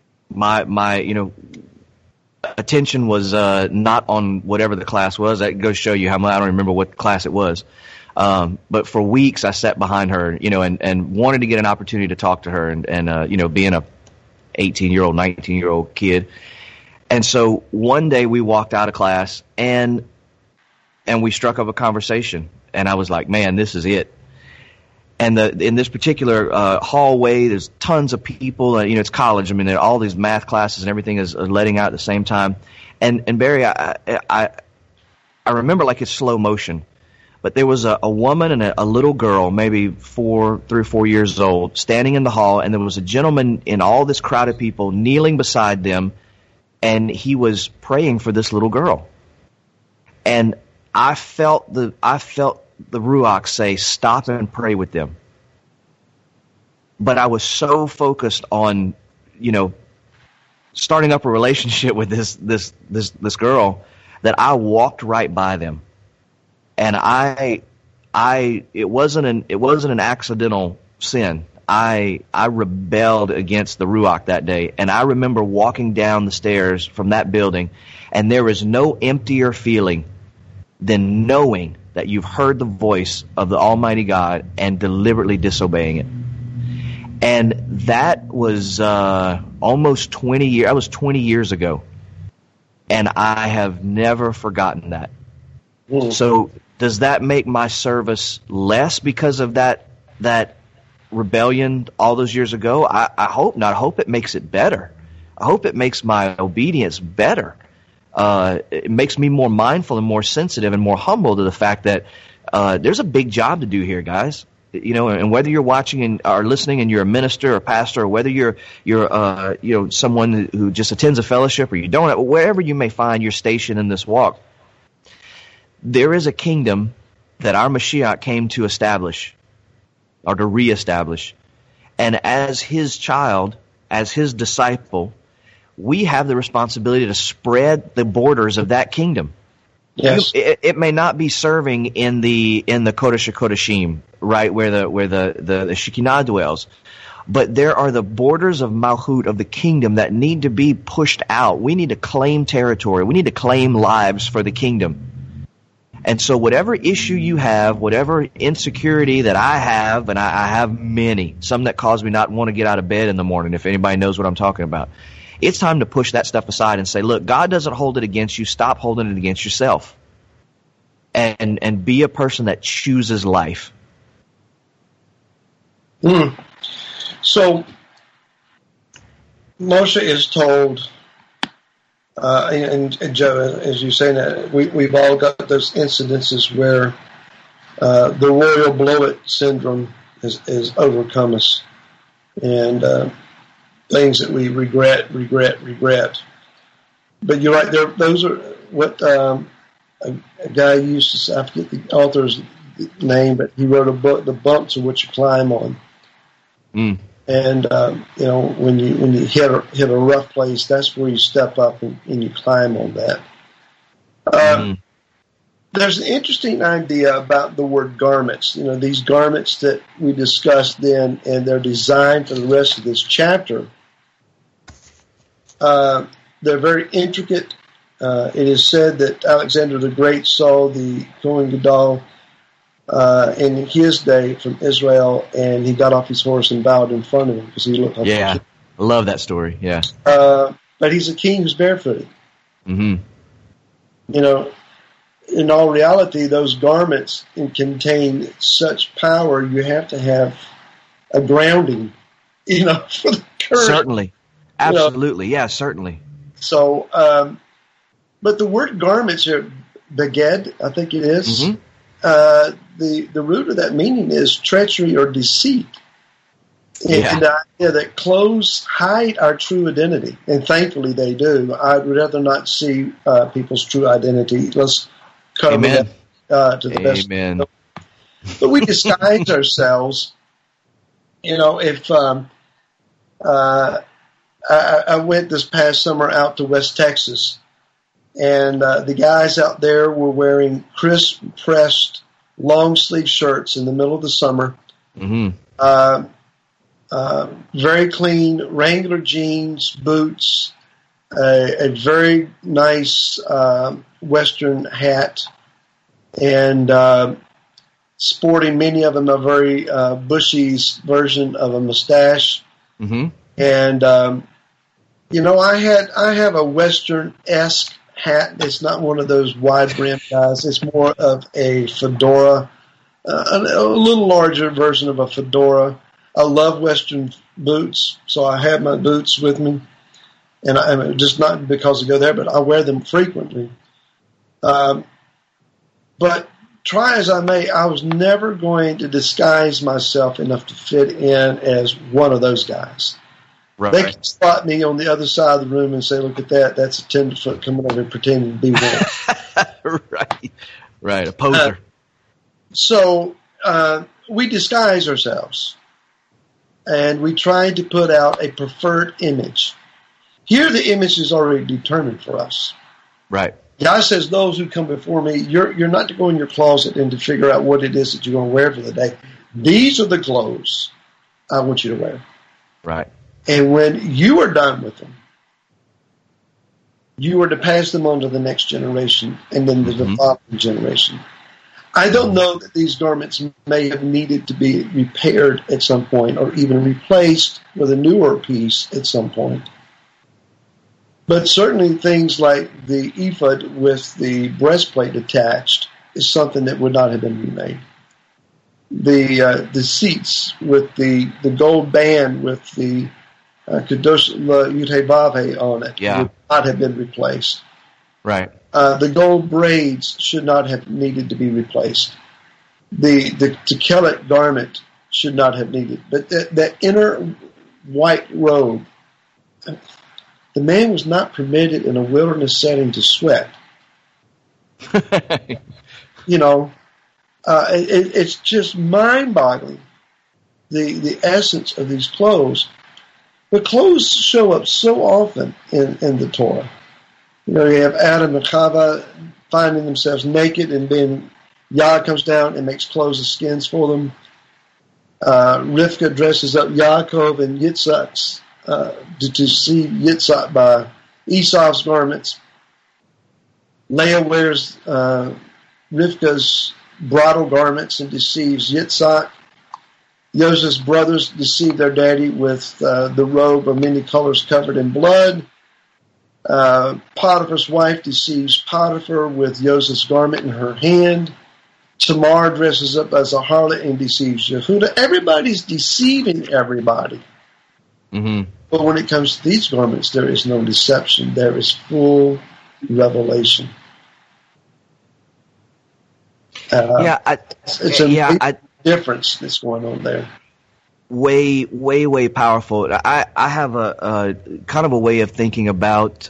My attention was not on whatever the class was. That goes to show you how much I don't remember what class it was. But for weeks I sat behind her, and wanted to get an opportunity to talk to her, and being a 18-year-old, 19-year-old kid. And so one day we walked out of class and we struck up a conversation, and I was like, man, this is it. And in this particular hallway, there's tons of people. It's college. I mean, all these math classes and everything is letting out at the same time. And Barry, I remember like it's slow motion. But there was a woman and a little girl, maybe 3 or 4 years old, standing in the hall, and there was a gentleman in all this crowd of people kneeling beside them, and he was praying for this little girl. And I felt the Ruach say, stop and pray with them. But I was so focused on, starting up a relationship with this girl that I walked right by them. And it wasn't an accidental sin. I rebelled against the Ruach that day, and I remember walking down the stairs from that building, and there is no emptier feeling than knowing that you've heard the voice of the Almighty God and deliberately disobeying it. And that was almost 20 years. That was 20 years ago, and I have never forgotten that. So does that make my service less because of that rebellion all those years ago? I hope not. I hope it makes it better. I hope it makes my obedience better. It makes me more mindful and more sensitive and more humble to the fact that there's a big job to do here, guys. And whether you're watching or listening and you're a minister or pastor, or whether you're someone who just attends a fellowship or you don't, wherever you may find your station in this walk, there is a kingdom that our Mashiach came to establish or to reestablish. And as his child, as his disciple, we have the responsibility to spread the borders of that kingdom. Yes. It may not be serving in the Kodesh HaKodeshim, right, where the Shekinah dwells. But there are the borders of Malchut, of the kingdom, that need to be pushed out. We need to claim territory. We need to claim lives for the kingdom. And so whatever issue you have, whatever insecurity that I have, and I have many, some that cause me not want to get out of bed in the morning, if anybody knows what I'm talking about, it's time to push that stuff aside and say, look, God doesn't hold it against you. Stop holding it against yourself. And be a person that chooses life. Mm. So Moshe is told, and Joe, as you say, that we've all got those incidences where the royal blow-it syndrome has overcome us, and things that we regret. But you're right. Those are what a guy used to say. I forget the author's name, but he wrote a book, "The Bumps of Which You Climb On." Mm. And when you hit a rough place, that's where you step up and you climb on that. There's an interesting idea about the word garments. These garments that we discussed then, and they're designed for the rest of this chapter. They're very intricate. It is said that Alexander the Great saw the Kohen Gadol in his day from Israel, and he got off his horse and bowed in front of him because he looked like I love that story. Yeah. But he's a king who's barefooted. Mm-hmm. In all reality, those garments contain such power. You have to have a grounding, for the current. Certainly, absolutely, yeah, certainly. So, but the word garments are beged, I think it is. Mm-hmm. The root of that meaning is treachery or deceit. Yeah. And the idea that clothes hide our true identity, and thankfully they do. I'd rather not see people's true identity. Let's cover Amen. that to the best. Amen. But we disguise ourselves. If I went this past summer out to West Texas, and the guys out there were wearing crisp pressed long sleeve shirts in the middle of the summer. Mm-hmm. Very clean Wrangler jeans, boots, a very nice Western hat, and sporting, many of them, a very bushy version of a mustache. Mm-hmm. And I have a Western-esque hat. It's not one of those wide-brimmed guys. It's more of a fedora, a little larger version of a fedora. I love Western boots, so I have my boots with me. And I'm just not because I go there, but I wear them frequently. But try as I may, I was never going to disguise myself enough to fit in as one of those guys. Right. They can spot me on the other side of the room and say, "Look at that! That's a tenderfoot coming over and pretending to be one." Right, a poser. So we disguise ourselves, and we try to put out a preferred image. Here, the image is already determined for us. Right. God says, "Those who come before me, you're not to go in your closet and to figure out what it is that you're going to wear for the day. These are the clothes I want you to wear." Right. And when you are done with them, you are to pass them on to the next generation and then to the following generation. I don't know that these garments may have needed to be repaired at some point or even replaced with a newer piece at some point. But certainly things like the ephod with the breastplate attached is something that would not have been remade. The seats with the gold band with the Kadosh Yud-Heh-Vav-Heh on it would not have been replaced. Right. The gold braids should not have needed to be replaced. The Tekelet garment should not have needed. But that inner white robe, the man was not permitted in a wilderness setting to sweat. It's just mind-boggling, the essence of these clothes. But clothes show up so often in the Torah. You have Adam and Chava finding themselves naked, and then Yah comes down and makes clothes of skins for them. Rivka dresses up Yaakov and Yitzhak's to see Yitzhak by Esau's garments. Leah wears Rivka's bridal garments and deceives Yitzhak. Joseph's brothers deceive their daddy with the robe of many colors covered in blood. Potiphar's wife deceives Potiphar with Joseph's garment in her hand. Tamar dresses up as a harlot and deceives Yehuda. Everybody's deceiving everybody. Mm-hmm. But when it comes to these garments, there is no deception. There is full revelation. It's a difference that's going on there. Way powerful. I have a kind of a way of thinking about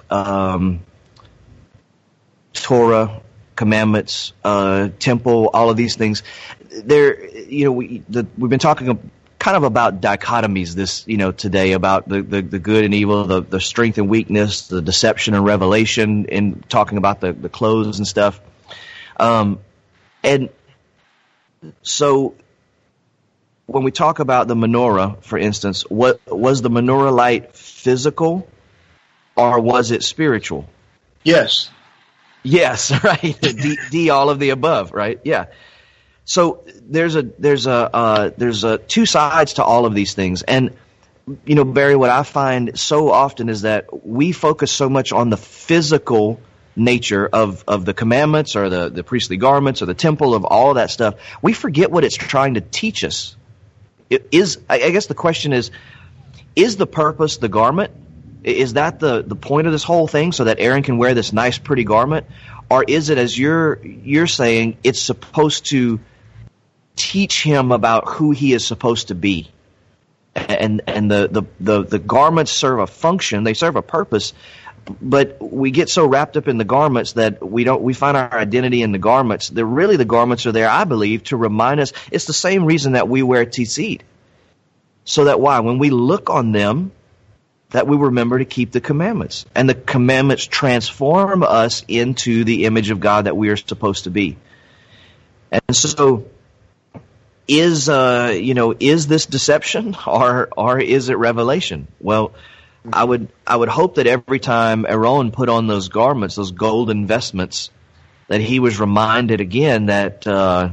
Torah, commandments, temple, all of these things. We've been talking kind of about dichotomies today, about the good and evil, the strength and weakness, the deception and revelation, and talking about the clothes and stuff. And so when we talk about the menorah, for instance, what was the menorah light physical or was it spiritual? Yes. Yes, right. D all of the above, right? Yeah. So there's two sides to all of these things. And Barry, what I find so often is that we focus so much on the physical nature of the commandments or the priestly garments or the temple, of all that stuff. We forget what it's trying to teach us. I guess the question is the purpose the garment? Is that the point of this whole thing, so that Aaron can wear this nice, pretty garment? Or is it, as you're saying, it's supposed to teach him about who he is supposed to be? And the garments serve a function, they serve a purpose, but we get so wrapped up in the garments that we find our identity in the garments. The garments are there, I believe, to remind us. It's the same reason that we wear tzitzit. So that when we look on them, that we remember to keep the commandments. And the commandments transform us into the image of God that we are supposed to be. And so is this deception or is it revelation? Well, I would hope that every time Aaron put on those garments, those golden vestments, that he was reminded again that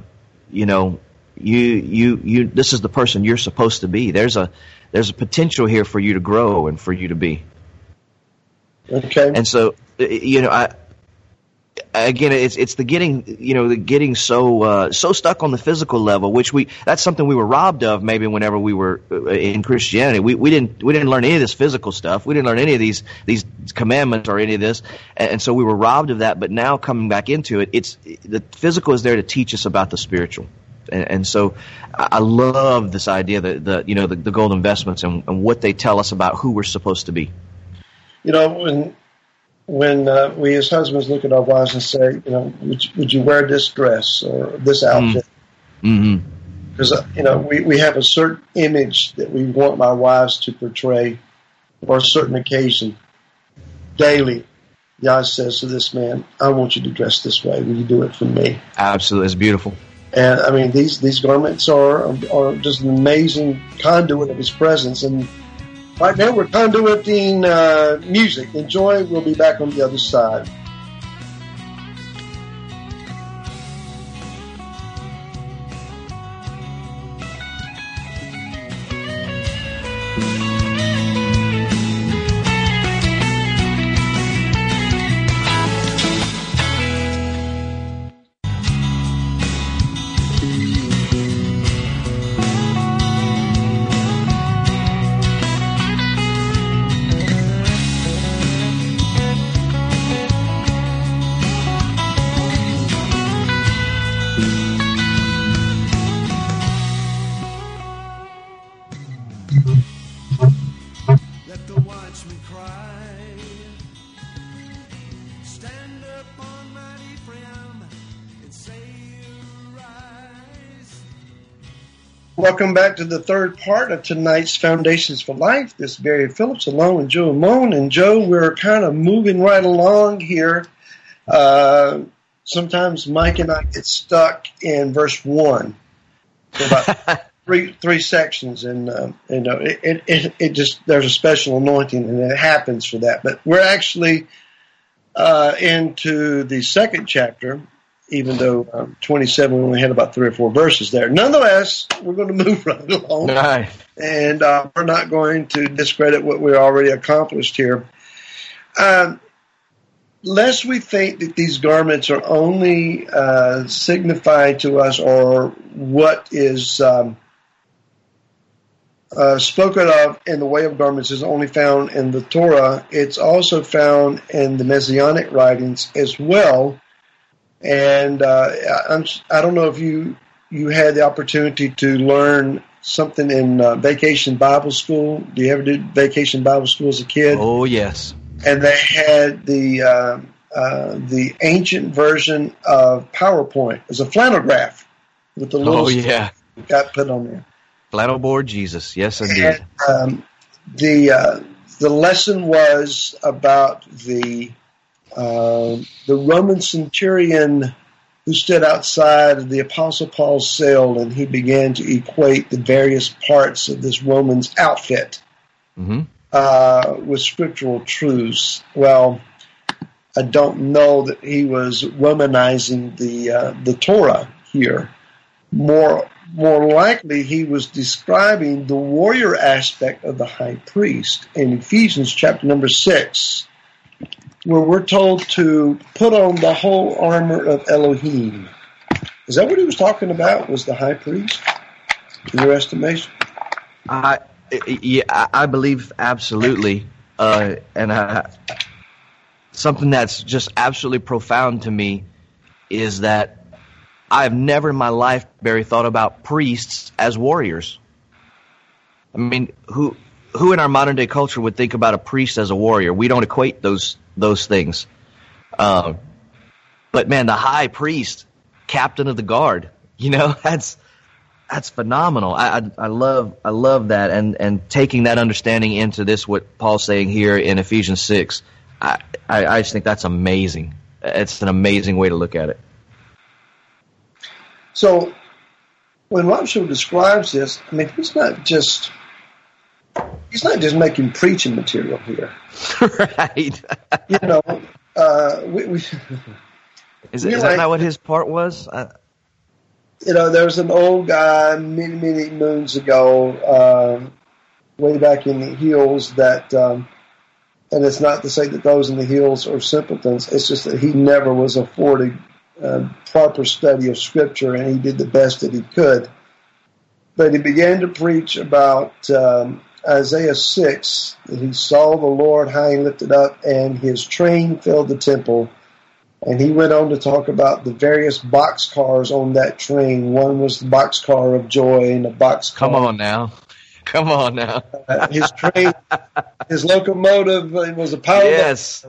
you this is the person you're supposed to be. There's a potential here for you to grow and for you to be. Okay. And so it's the getting so stuck on the physical level, that's something we were robbed of maybe whenever we were in Christianity. We didn't learn any of this physical stuff. We didn't learn any of these commandments or any of this, and so we were robbed of that. But now coming back into it, the physical is there to teach us about the spiritual. And so I love this idea that the golden vestments and what they tell us about who we're supposed to be. When we as husbands look at our wives and say, would you wear this dress or this outfit? Mm-hmm. Because we have a certain image that we want our wives to portray for a certain occasion. Daily, Yah says to this man, I want you to dress this way. Will you do it for me? Absolutely. It's beautiful. And I mean, these garments are just an amazing conduit of his presence. And right now we're conduiting music. Enjoy. We'll be back on the other side. Welcome back to the third part of tonight's Foundations for Life. This is Barry Phillips along with Joe Amon. And Joe, we're kind of moving right along here. Sometimes Mike and I get stuck in verse 1 for about three sections, and it just, there's a special anointing, and it happens for that. But we're actually into the second chapter. Even though 27, we only had about 3 or 4 verses there. Nonetheless, we're going to move right along. Nice. And we're not going to discredit what we already accomplished here. lest we think that these garments are only signified to us, or what is spoken of in the way of garments is only found in the Torah. It's also found in the Messianic writings as well. And I don't know if you had the opportunity to learn something in Vacation Bible School. Do you ever do Vacation Bible School as a kid? Oh, yes. And they had the ancient version of PowerPoint. It was a flannel graph with the little got put on there. Flannel board Jesus, yes indeed. And, the lesson was about the Roman centurion who stood outside of the Apostle Paul's cell, and he began to equate the various parts of this Roman's outfit with scriptural truths. Well, I don't know that he was Romanizing the Torah here. More likely, he was describing the warrior aspect of the high priest in Ephesians chapter number 6, where we're told to put on the whole armor of Elohim. Is that what he was talking about, was the high priest, in your estimation? I believe absolutely. Something that's just absolutely profound to me is that I've never in my life, Barry, thought about priests as warriors. I mean, who in our modern day culture would think about a priest as a warrior? We don't equate those things. But man, the high priest, captain of the guard, that's phenomenal. I love that, and taking that understanding into this, what Paul's saying here in Ephesians 6, I just think that's amazing. It's an amazing way to look at it. So when Robson describes this, I mean, he's not just making preaching material here. Right. Is that not what his part was? There was an old guy many, many moons ago, way back in the hills that, and it's not to say that those in the hills are simpletons. It's just that he never was afforded proper study of Scripture, and he did the best that he could. But he began to preach about Isaiah 6, that he saw the Lord high and lifted up, and his train filled the temple. And he went on to talk about the various boxcars on that train. One was the boxcar of joy, and a boxcar. Come on now. His train, his locomotive was a power. Yes.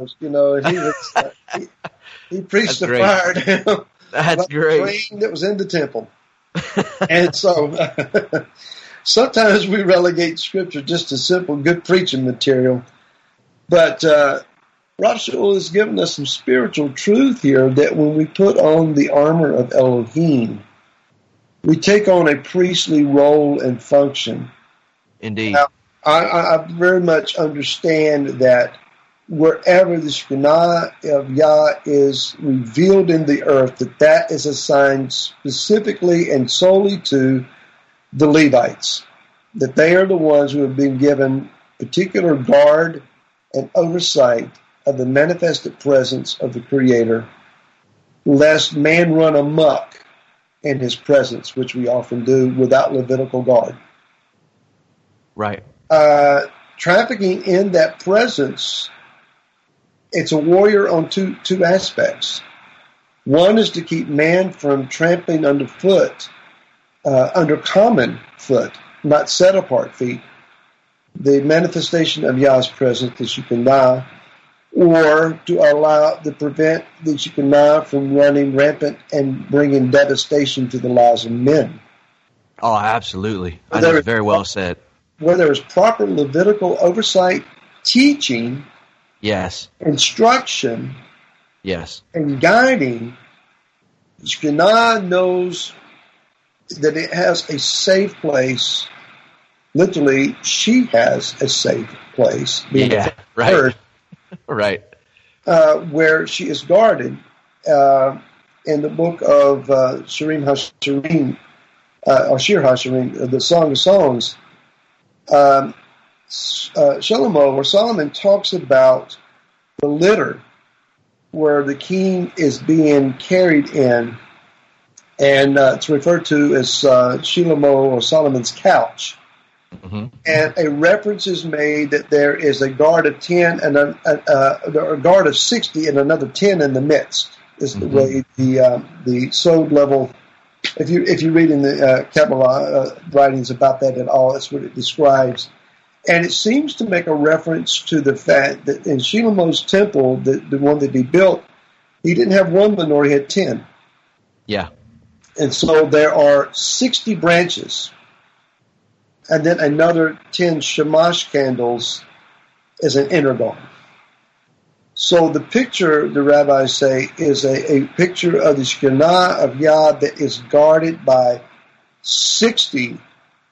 And he preached the fire down. That's great. The train that was in the temple. And so sometimes we relegate Scripture just to simple, good preaching material. But Rav Shaul has given us some spiritual truth here, that when we put on the armor of Elohim, we take on a priestly role and function. Indeed. Now, I very much understand that wherever the Shekinah of Yah is revealed in the earth, that is assigned specifically and solely to the Levites, that they are the ones who have been given particular guard and oversight of the manifested presence of the Creator, lest man run amok in his presence, which we often do without Levitical guard. Right. Trafficking in that presence, it's a warrior on two aspects. One is to keep man from trampling underfoot, under common foot, not set apart feet, the manifestation of Yah's presence, the Shekinah, or to prevent the Shekinah from running rampant and bringing devastation to the lives of men. Oh, absolutely. That's very well said. Where there is proper Levitical oversight, teaching, yes, instruction, yes, and guiding, Shekinah knows that it has a safe place. Literally, she has a safe place. Yeah, right. Earth, right. Where she is guarded. In the book of Shirim HaShirim, or Shir HaShirim, the Song of Songs, Shlomo or Solomon talks about the litter where the king is being carried in, and it's referred to as Shlomo or Solomon's couch. Mm-hmm. And a reference is made that there is a guard of 10 and a guard of 60 and another 10 in the midst. Is the way the Sod level. If you read in the Kabbalah writings about that at all, that's what it describes. And it seems to make a reference to the fact that in Shlomo's temple, the one that he built, he didn't have one menorah, he had 10. Yeah. And so there are 60 branches, and then another 10 shamash candles as an inner guard. So the picture, the rabbis say, is a picture of the Shekinah of Yah that is guarded by 60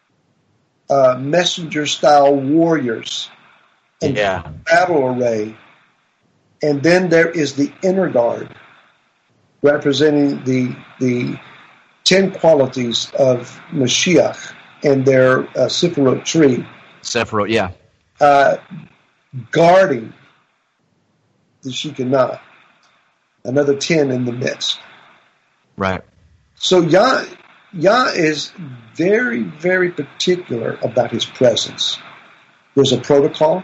messenger-style warriors in battle array. And then there is the inner guard, representing the 10 qualities of Mashiach and their Sephiroth tree. Sephiroth, yeah. Guarding the Shekinah, another 10 in the midst. Right. So Yah is very, very particular about his presence. There's a protocol.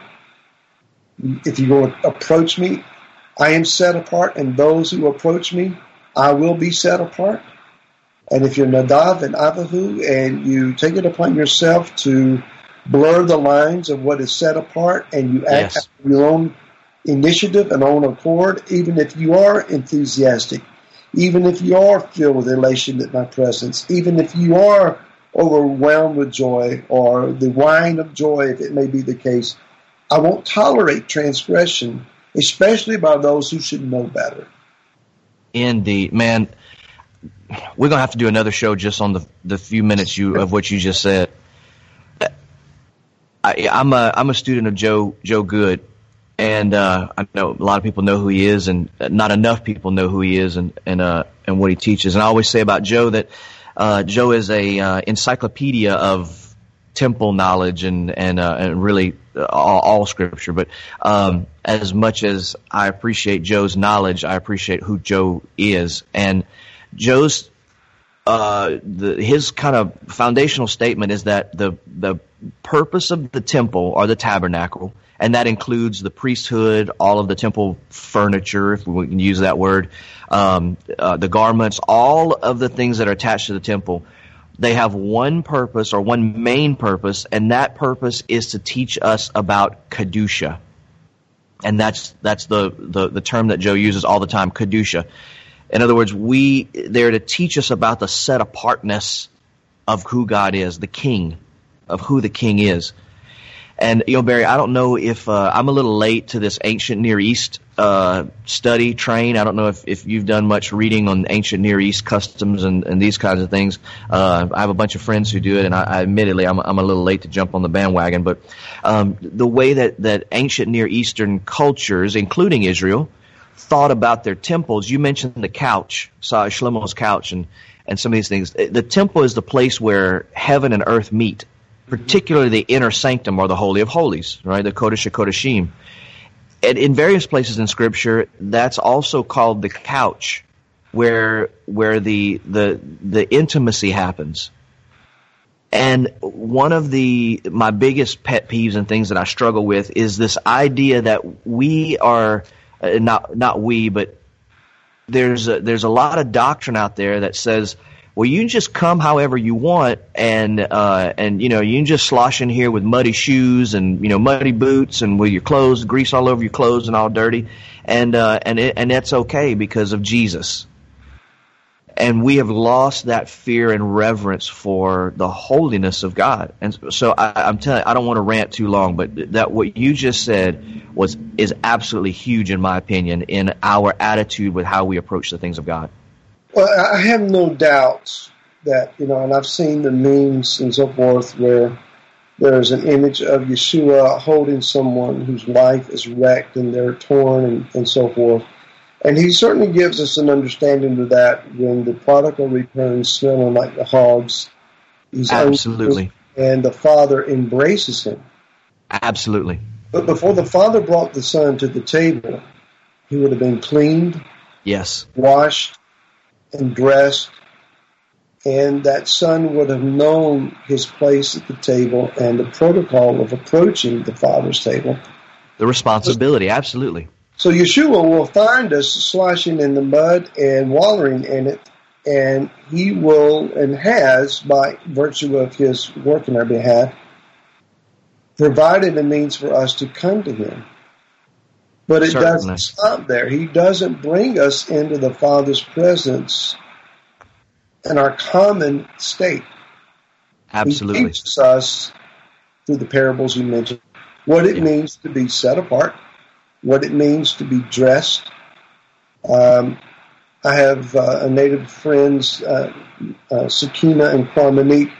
If you go approach me, I am set apart, and those who approach me, I will be set apart. And if you're Nadav and Avihu, and you take it upon yourself to blur the lines of what is set apart, and you act after your own initiative and own accord, even if you are enthusiastic, even if you are filled with elation at my presence, even if you are overwhelmed with joy, or the wine of joy, if it may be the case, I won't tolerate transgression, especially by those who should know better. Indeed, man. We're gonna have to do another show just on the few minutes of what you just said. I'm a student of Joe Good, and I know a lot of people know who he is, and not enough people know who he is and what he teaches. And I always say about Joe that Joe is a encyclopedia of temple knowledge and really all scripture. But as much as I appreciate Joe's knowledge, I appreciate who Joe is. And Joe's his kind of foundational statement is that the purpose of the temple or the tabernacle, and that includes the priesthood, all of the temple furniture, if we can use that word, the garments, all of the things that are attached to the temple, they have one purpose or one main purpose, and that purpose is to teach us about Kedusha. And that's the term that Joe uses all the time, Kedusha. In other words, they're to teach us about the set-apartness of who God is, the King, of who the King is. And, Barry, I don't know if I'm a little late to this ancient Near East study train. I don't know if you've done much reading on ancient Near East customs and these kinds of things. I have a bunch of friends who do it, and I admittedly, I'm a little late to jump on the bandwagon. But the way that ancient Near Eastern cultures, including Israel, thought about their temples, you mentioned the couch, Shlomo's couch, and some of these things. The temple is the place where heaven and earth meet, particularly the inner sanctum or the Holy of Holies, right? The Kodesh HaKodeshim. And in various places in Scripture, that's also called the couch, where the intimacy happens. And one of my biggest pet peeves and things that I struggle with is this idea that we are not we, but there's a lot of doctrine out there that says, well, you can just come however you want, and you can just slosh in here with muddy shoes and muddy boots and with your clothes, grease all over your clothes and all dirty, and that's okay because of Jesus. And we have lost that fear and reverence for the holiness of God. And so I'm telling you, I don't want to rant too long, but that what you just said is absolutely huge in my opinion in our attitude with how we approach the things of God. Well, I have no doubt that, and I've seen the memes and so forth where there's an image of Yeshua holding someone whose life is wrecked and they're torn and so forth. And he certainly gives us an understanding of that when the prodigal returns smelling like the hogs. He's absolutely. And the father embraces him. Absolutely. But before the father brought the son to the table, He would have been cleaned, Yes. washed, and dressed, and that son would have known his place at the table and the protocol of approaching the Father's table. The responsibility, absolutely. So Yeshua will find us sloshing in the mud and wallowing in it, and he will and has, by virtue of his work in our behalf, provided a means for us to come to him. But it doesn't stop there. He doesn't bring us into the Father's presence in our common state. Absolutely. He teaches us, through the parables you mentioned, what it means to be set apart, what it means to be dressed. I have native friends, Sakina and Kwamanique,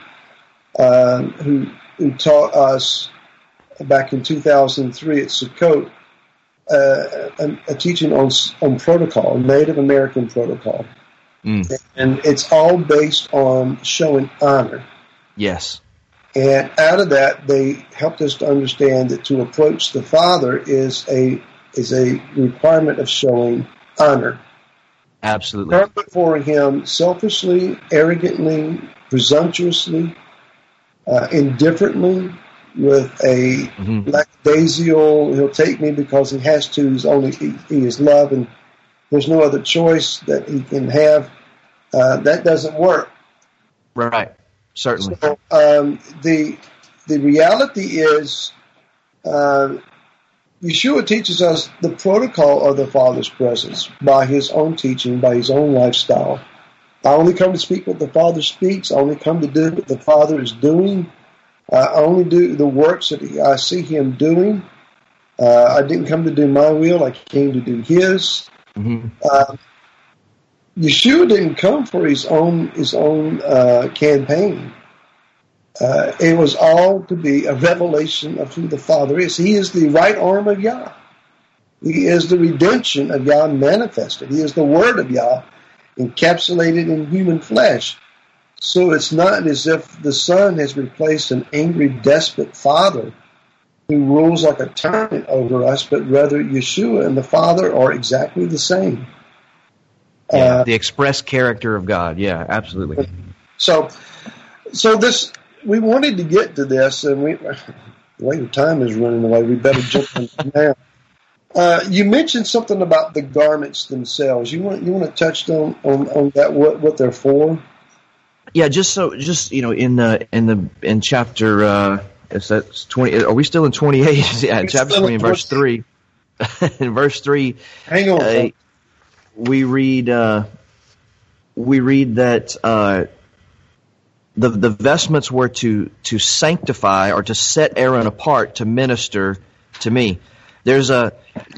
who taught us back in 2003 at Sukkot a teaching on protocol, Native American protocol. And it's all based on showing honor. Yes. And out of that, they helped us to understand that to approach the Father is a requirement of showing honor. Absolutely. Come before him selfishly, arrogantly, presumptuously, indifferently, with a lackadaisical, he'll take me because he has to, he is love, and there's no other choice that he can have. That doesn't work. Right. Certainly. So, the reality is, Yeshua teaches us the protocol of the Father's presence by his own teaching, by his own lifestyle. I only come to speak what the Father speaks. I only come to do what the Father is doing. I only do the works that I see him doing. I didn't come to do my will. I came to do his. Yeshua didn't come for his own campaign. It was all to be a revelation of who the Father is. He is the right arm of Yah. He is the redemption of Yah manifested. He is the Word of Yah encapsulated in human flesh. So it's not as if the Son has replaced an angry despot Father who rules like a tyrant over us, but rather Yeshua and the Father are exactly the same. The express character of God. Yeah, absolutely. So this, we wanted to get to this, and the way the time is running away, we better jump in now. You mentioned something about the garments themselves. You want to touch on that, what they're for? Yeah, just in chapter is that 20? Are we still in 28? Yeah, in chapter 20, in verse 3. In verse 3, hang on. We read that the vestments were to sanctify or to set Aaron apart to minister to me. There's a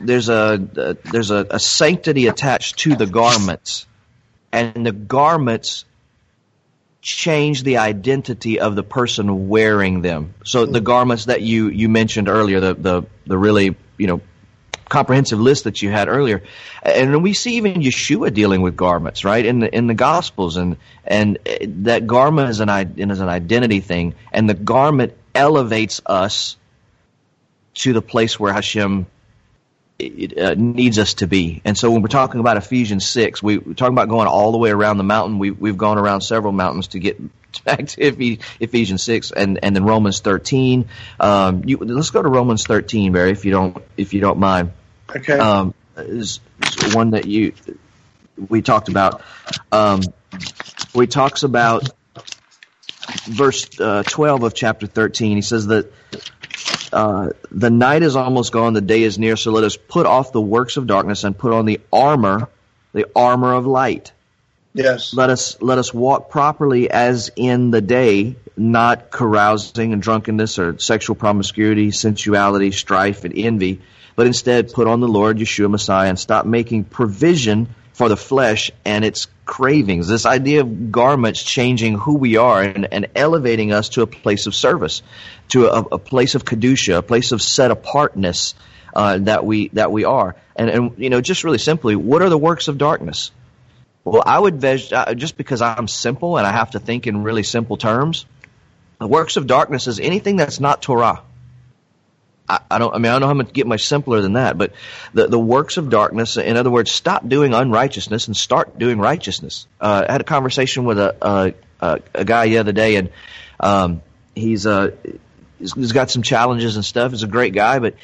sanctity attached to the garments, and the garments change the identity of the person wearing them. So the garments that you mentioned earlier, the really comprehensive list that you had earlier, and we see even Yeshua dealing with garments, right, in the Gospels, and that garment is an identity thing, and the garment elevates us to the place where Hashem needs us to be. And so when we're talking about Ephesians 6, we're talking about going all the way around the mountain. We've gone around several mountains to get back to Ephesians 6 and then Romans 13. Let's go to Romans 13, Barry, if you don't mind. Okay. Is one that we talked about. Where he talks about verse 12 of chapter 13. He says that the night is almost gone, the day is near, so let us put off the works of darkness and put on the armor of light. Yes. Let us walk properly as in the day, not carousing and drunkenness or sexual promiscuity, sensuality, strife, and envy, but instead put on the Lord Yeshua Messiah and stop making provision for the flesh and its cravings. This idea of garments changing who we are and elevating us to a place of service, to a place of kedusha, a place of set apartness that we are. And just really simply, what are the works of darkness? Well, I would just because I'm simple and I have to think in really simple terms, the works of darkness is anything that's not Torah. I don't know how to get much simpler than that, but the works of darkness, in other words, stop doing unrighteousness and start doing righteousness. I had a conversation with a guy the other day, and he's got some challenges and stuff. He's a great guy, but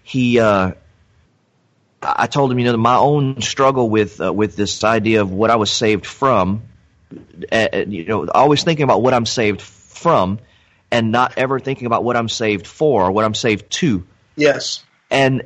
I told him, that my own struggle with this idea of what I was saved from, always thinking about what I'm saved from, and not ever thinking about what I'm saved for or what I'm saved to. Yes. And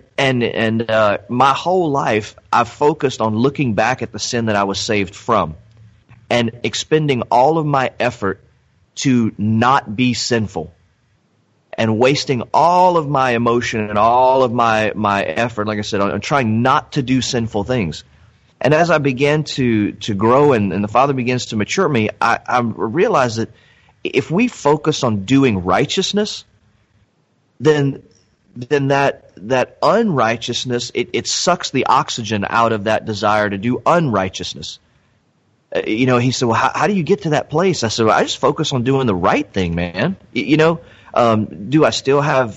my whole life, I've focused on looking back at the sin that I was saved from and expending all of my effort to not be sinful and wasting all of my emotion and all of my effort, like I said, on trying not to do sinful things. And as I began to grow and the Father begins to mature me, I realized that if we focus on doing righteousness, then that unrighteousness, it sucks the oxygen out of that desire to do unrighteousness. He said, well, how do you get to that place? I said, well, I just focus on doing the right thing, man. Do I still have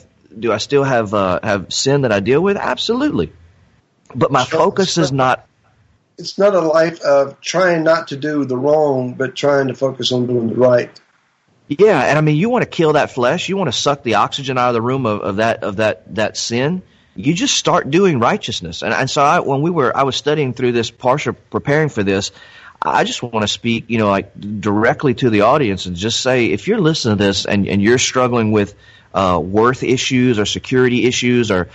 sin that I deal with? Absolutely. But my focus is not. It's not a life of trying not to do the wrong, but trying to focus on doing the right. Yeah, and you want to kill that flesh. You want to suck the oxygen out of the room of that sin. You just start doing righteousness. And so I was studying through this, partial preparing for this. I just want to speak, directly to the audience and just say, if you're listening to this and you're struggling with worth issues or security issues, or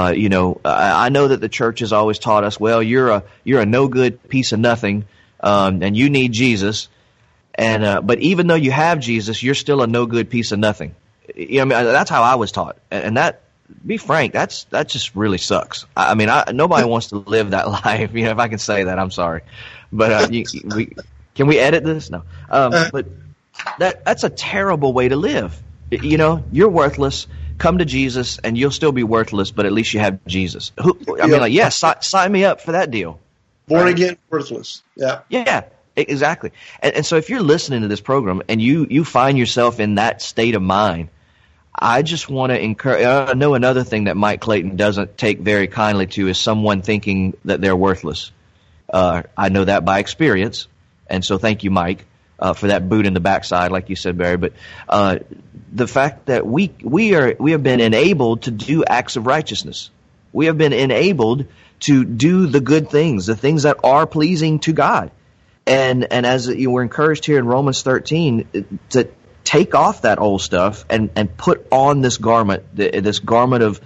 I know that the church has always taught us, well, you're a no good piece of nothing, and you need Jesus. And but even though you have Jesus, you're still a no good piece of nothing. That's how I was taught, and that, be frank, that just really sucks. Nobody wants to live that life. If I can say that, I'm sorry, but can we edit this? No, but that's a terrible way to live. You're worthless. Come to Jesus, and you'll still be worthless, but at least you have Jesus. Sign me up for that deal. Born again, worthless. Yeah. Yeah. Exactly. And so if you're listening to this program and you find yourself in that state of mind, I just want to encourage. I know another thing that Mike Clayton doesn't take very kindly to is someone thinking that they're worthless. I know that by experience, and so thank you, Mike, for that boot in the backside, like you said, Barry. But the fact that we have been enabled to do acts of righteousness. We have been enabled to do the good things, the things that are pleasing to God. And as you were encouraged here in Romans 13 to take off that old stuff and put on this garment of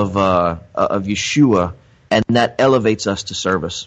Yeshua, and that elevates us to service.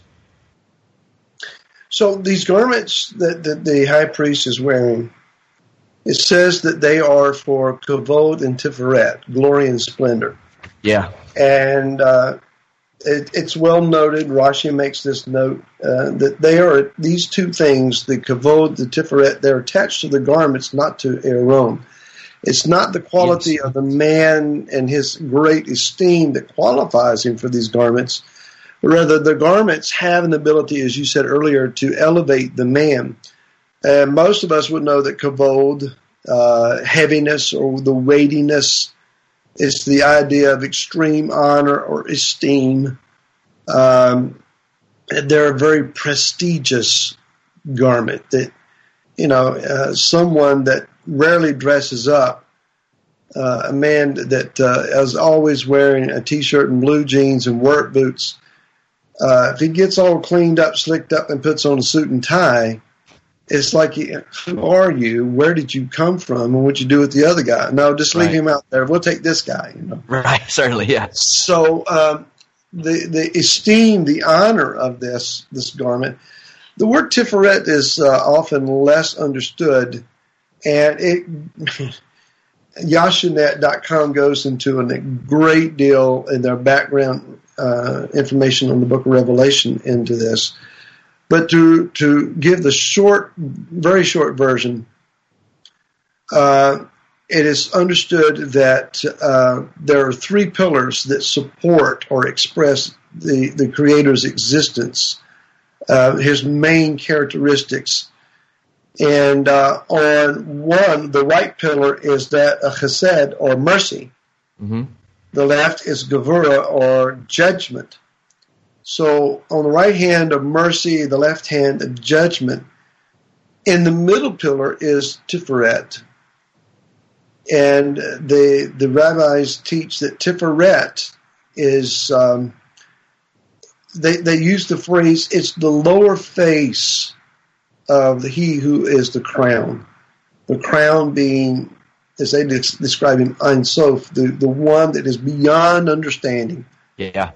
So these garments that the high priest is wearing, it says that they are for kavod and tiferet, glory and splendor. Yeah. And it's well noted, Rashi makes this note, that they are these two things, the kavod, the tiferet, they're attached to the garments, not to Aaron. It's not the quality of the man and his great esteem that qualifies him for these garments, but rather the garments have an ability, as you said earlier, to elevate the man. And most of us would know that kavod, heaviness or the weightiness, it's the idea of extreme honor or esteem. They're a very prestigious garment that, someone that rarely dresses up, a man that is always wearing a T-shirt and blue jeans and work boots, if he gets all cleaned up, slicked up, and puts on a suit and tie, it's like, who are you? Where did you come from? And what you do with the other guy? No, just leave him out there. We'll take this guy. Right, certainly, yeah. So the esteem, the honor of this garment. The word tiferet is often less understood, and Yashanet.com goes into a great deal in their background information on the book of Revelation into this. But to give the very short version, it is understood that there are three pillars that support or express the Creator's existence, his main characteristics. And on one, the right pillar is that of chesed, or mercy. Mm-hmm. The left is Gevurah, or judgment. So on the right hand of mercy, the left hand of judgment. In the middle pillar is Tiferet. And the rabbis teach that Tiferet is, they use the phrase, it's the lower face of he who is the crown. The crown being, as they describe him, Ein Sof, the one that is beyond understanding. Yeah.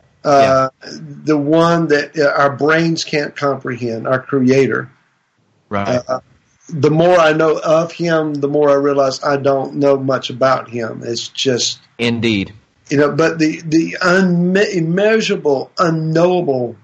The one that our brains can't comprehend, our creator. Right. The more I know of him, the more I realize I don't know much about him. It's just... Indeed. But the immeasurable, unknowable,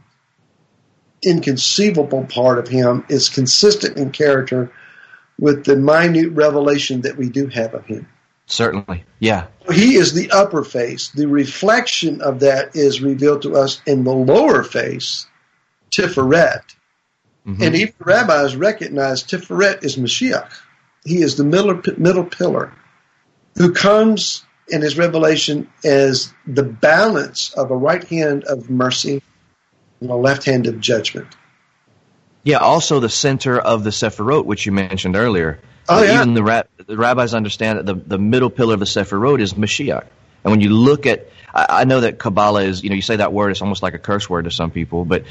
inconceivable part of him is consistent in character with the minute revelation that we do have of him. Certainly, yeah. He is the upper face. The reflection of that is revealed to us in the lower face, Tiferet. Mm-hmm. And even rabbis recognize Tiferet is Mashiach. He is the middle pillar who comes in his revelation as the balance of a right hand of mercy and a left hand of judgment. Yeah, also the center of the Sephirot, which you mentioned earlier. Oh, yeah. Even the rabbis understand that the middle pillar of the Sephirot is Mashiach. And when you look at, I know that Kabbalah is, you say that word, it's almost like a curse word to some people, but,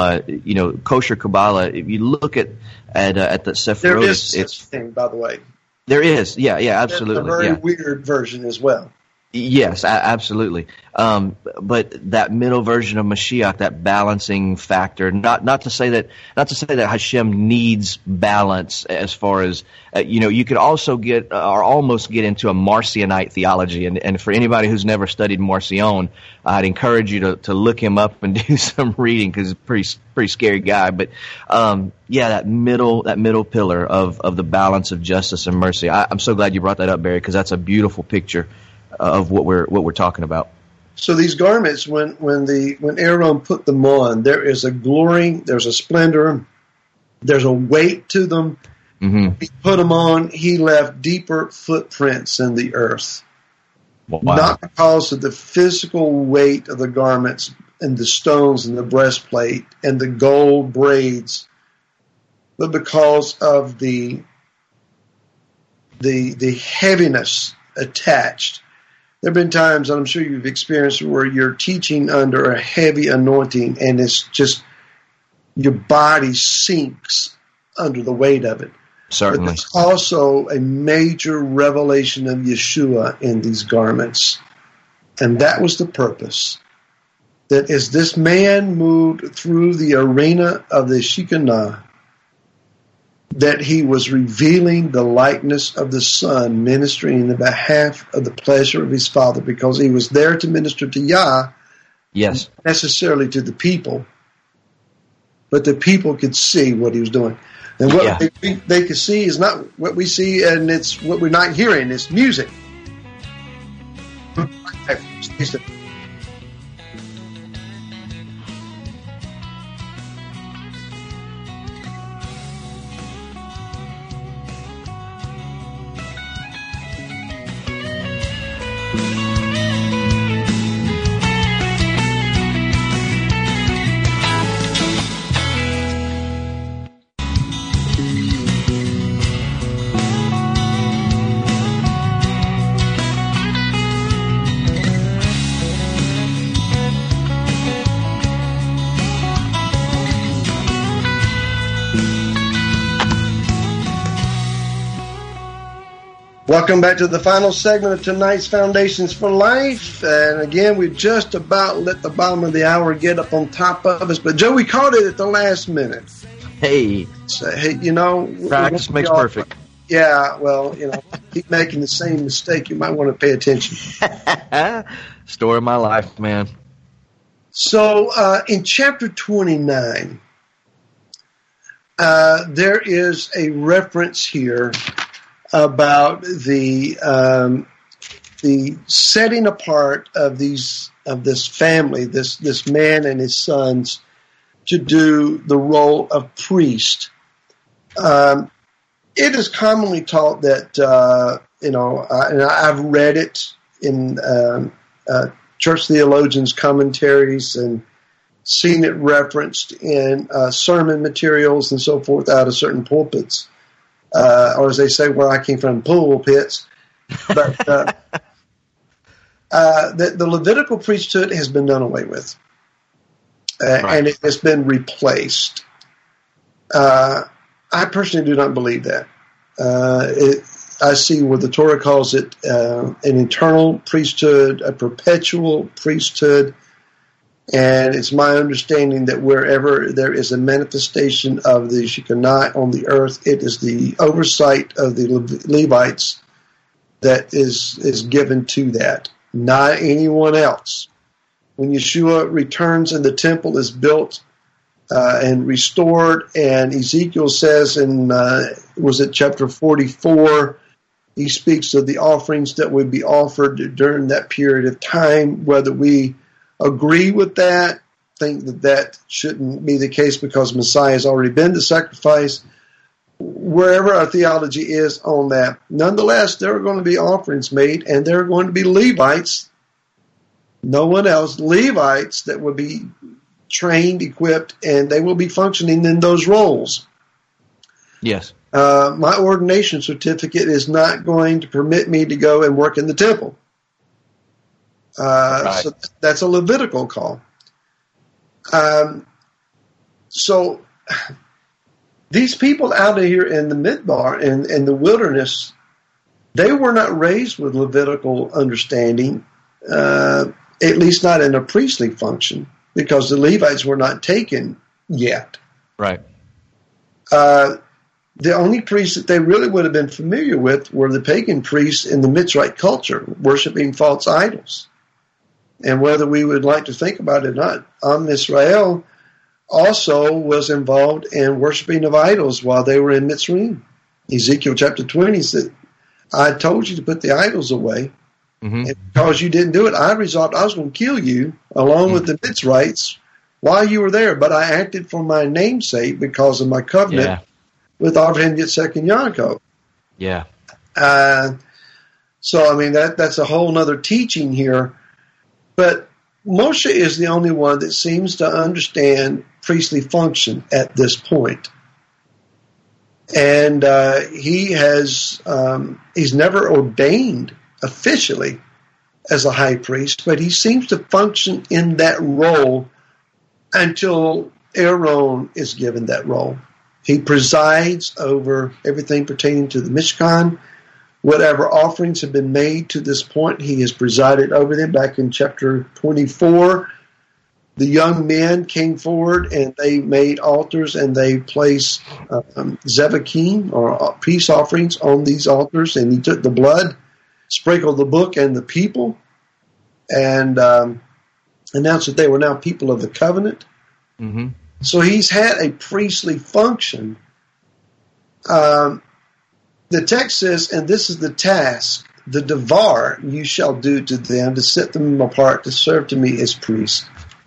kosher Kabbalah, if you look at the Sephirot, there is such a thing, by the way. There is, yeah, absolutely. It's a very weird version as well. Yes, absolutely. But that middle version of Mashiach, that balancing factor, not to say that Hashem needs balance as far as, you could also get, or almost get into a Marcionite theology. And for anybody who's never studied Marcion, I'd encourage you to look him up and do some reading, because he's a pretty scary guy. But, that middle pillar of the balance of justice and mercy. I'm so glad you brought that up, Barry, because that's a beautiful picture of what we're talking about. So these garments, when Aaron put them on, there is a glory, there's a splendor, there's a weight to them. Mm-hmm. He put them on, he left deeper footprints in the earth. Wow. Not because of the physical weight of the garments and the stones and the breastplate and the gold braids, but because of the heaviness attached. There have been times, and I'm sure you've experienced, where you're teaching under a heavy anointing and it's just your body sinks under the weight of it. Certainly. But it's also a major revelation of Yeshua in these garments. And that was the purpose. That as this man moved through the arena of the Shekinah, that he was revealing the likeness of the Son, ministering in the behalf of the pleasure of his Father, because he was there to minister to Yah, yes, not necessarily to the people, but the people could see what he was doing. And what they could see is not what we see, and it's what we're not hearing. It's music. Welcome back to the final segment of tonight's Foundations for Life. And again, we just about let the bottom of the hour get up on top of us. But, Joe, we caught it at the last minute. Hey. So, practice makes perfect. Yeah, well, keep making the same mistake. You might want to pay attention. Story of my life, man. So, in chapter 29, there is a reference here about the setting apart of this family, this man and his sons, to do the role of priest. It is commonly taught that and I've read it in church theologians' commentaries and seen it referenced in sermon materials and so forth out of certain pulpits, or as they say where I came from, pulpits. But the Levitical priesthood has been done away with, and it has been replaced. I personally do not believe that. I see where the Torah calls it an eternal priesthood, a perpetual priesthood, and it's my understanding that wherever there is a manifestation of the Shekinah on the earth, it is the oversight of the Levites that is given to that, not anyone else. When Yeshua returns and the temple is built and restored, and Ezekiel says in, was it chapter 44, he speaks of the offerings that would be offered during that period of time, whether we agree with that, think that shouldn't be the case because Messiah has already been the sacrifice, wherever our theology is on that. Nonetheless, there are going to be offerings made, and there are going to be Levites, no one else, Levites that will be trained, equipped, and they will be functioning in those roles. Yes. My ordination certificate is not going to permit me to go and work in the temple. So that's a Levitical call. So these people out of here in the Midbar, in the wilderness, they were not raised with Levitical understanding, at least not in a priestly function, because the Levites were not taken yet. Right. The only priests that they really would have been familiar with were the pagan priests in the Mitzrayite culture, worshiping false idols. And whether we would like to think about it or not, Am Israel also was involved in worshiping of idols while they were in Mitzrayim. Ezekiel chapter 20 said, I told you to put the idols away. Mm-hmm. And because you didn't do it, I resolved I was going to kill you along with the Mitzrayites while you were there. But I acted for my namesake because of my covenant with Avraham, Yitzhak, and Yaakov. Yeah. So, I mean, that's a whole other teaching here. But Moshe is the only one that seems to understand priestly function at this point. And he's never ordained officially as a high priest, but he seems to function in that role until Aaron is given that role. He presides over everything pertaining to the Mishkan. Whatever offerings have been made to this point, he has presided over them. Back in chapter 24, the young men came forward and they made altars and they placed zevakim, or peace offerings, on these altars. And he took the blood, sprinkled the book and the people, and announced that they were now people of the covenant. Mm-hmm. So he's had a priestly function. The text says, and this is the task, the devar you shall do to them, to set them apart, to serve to me as priests.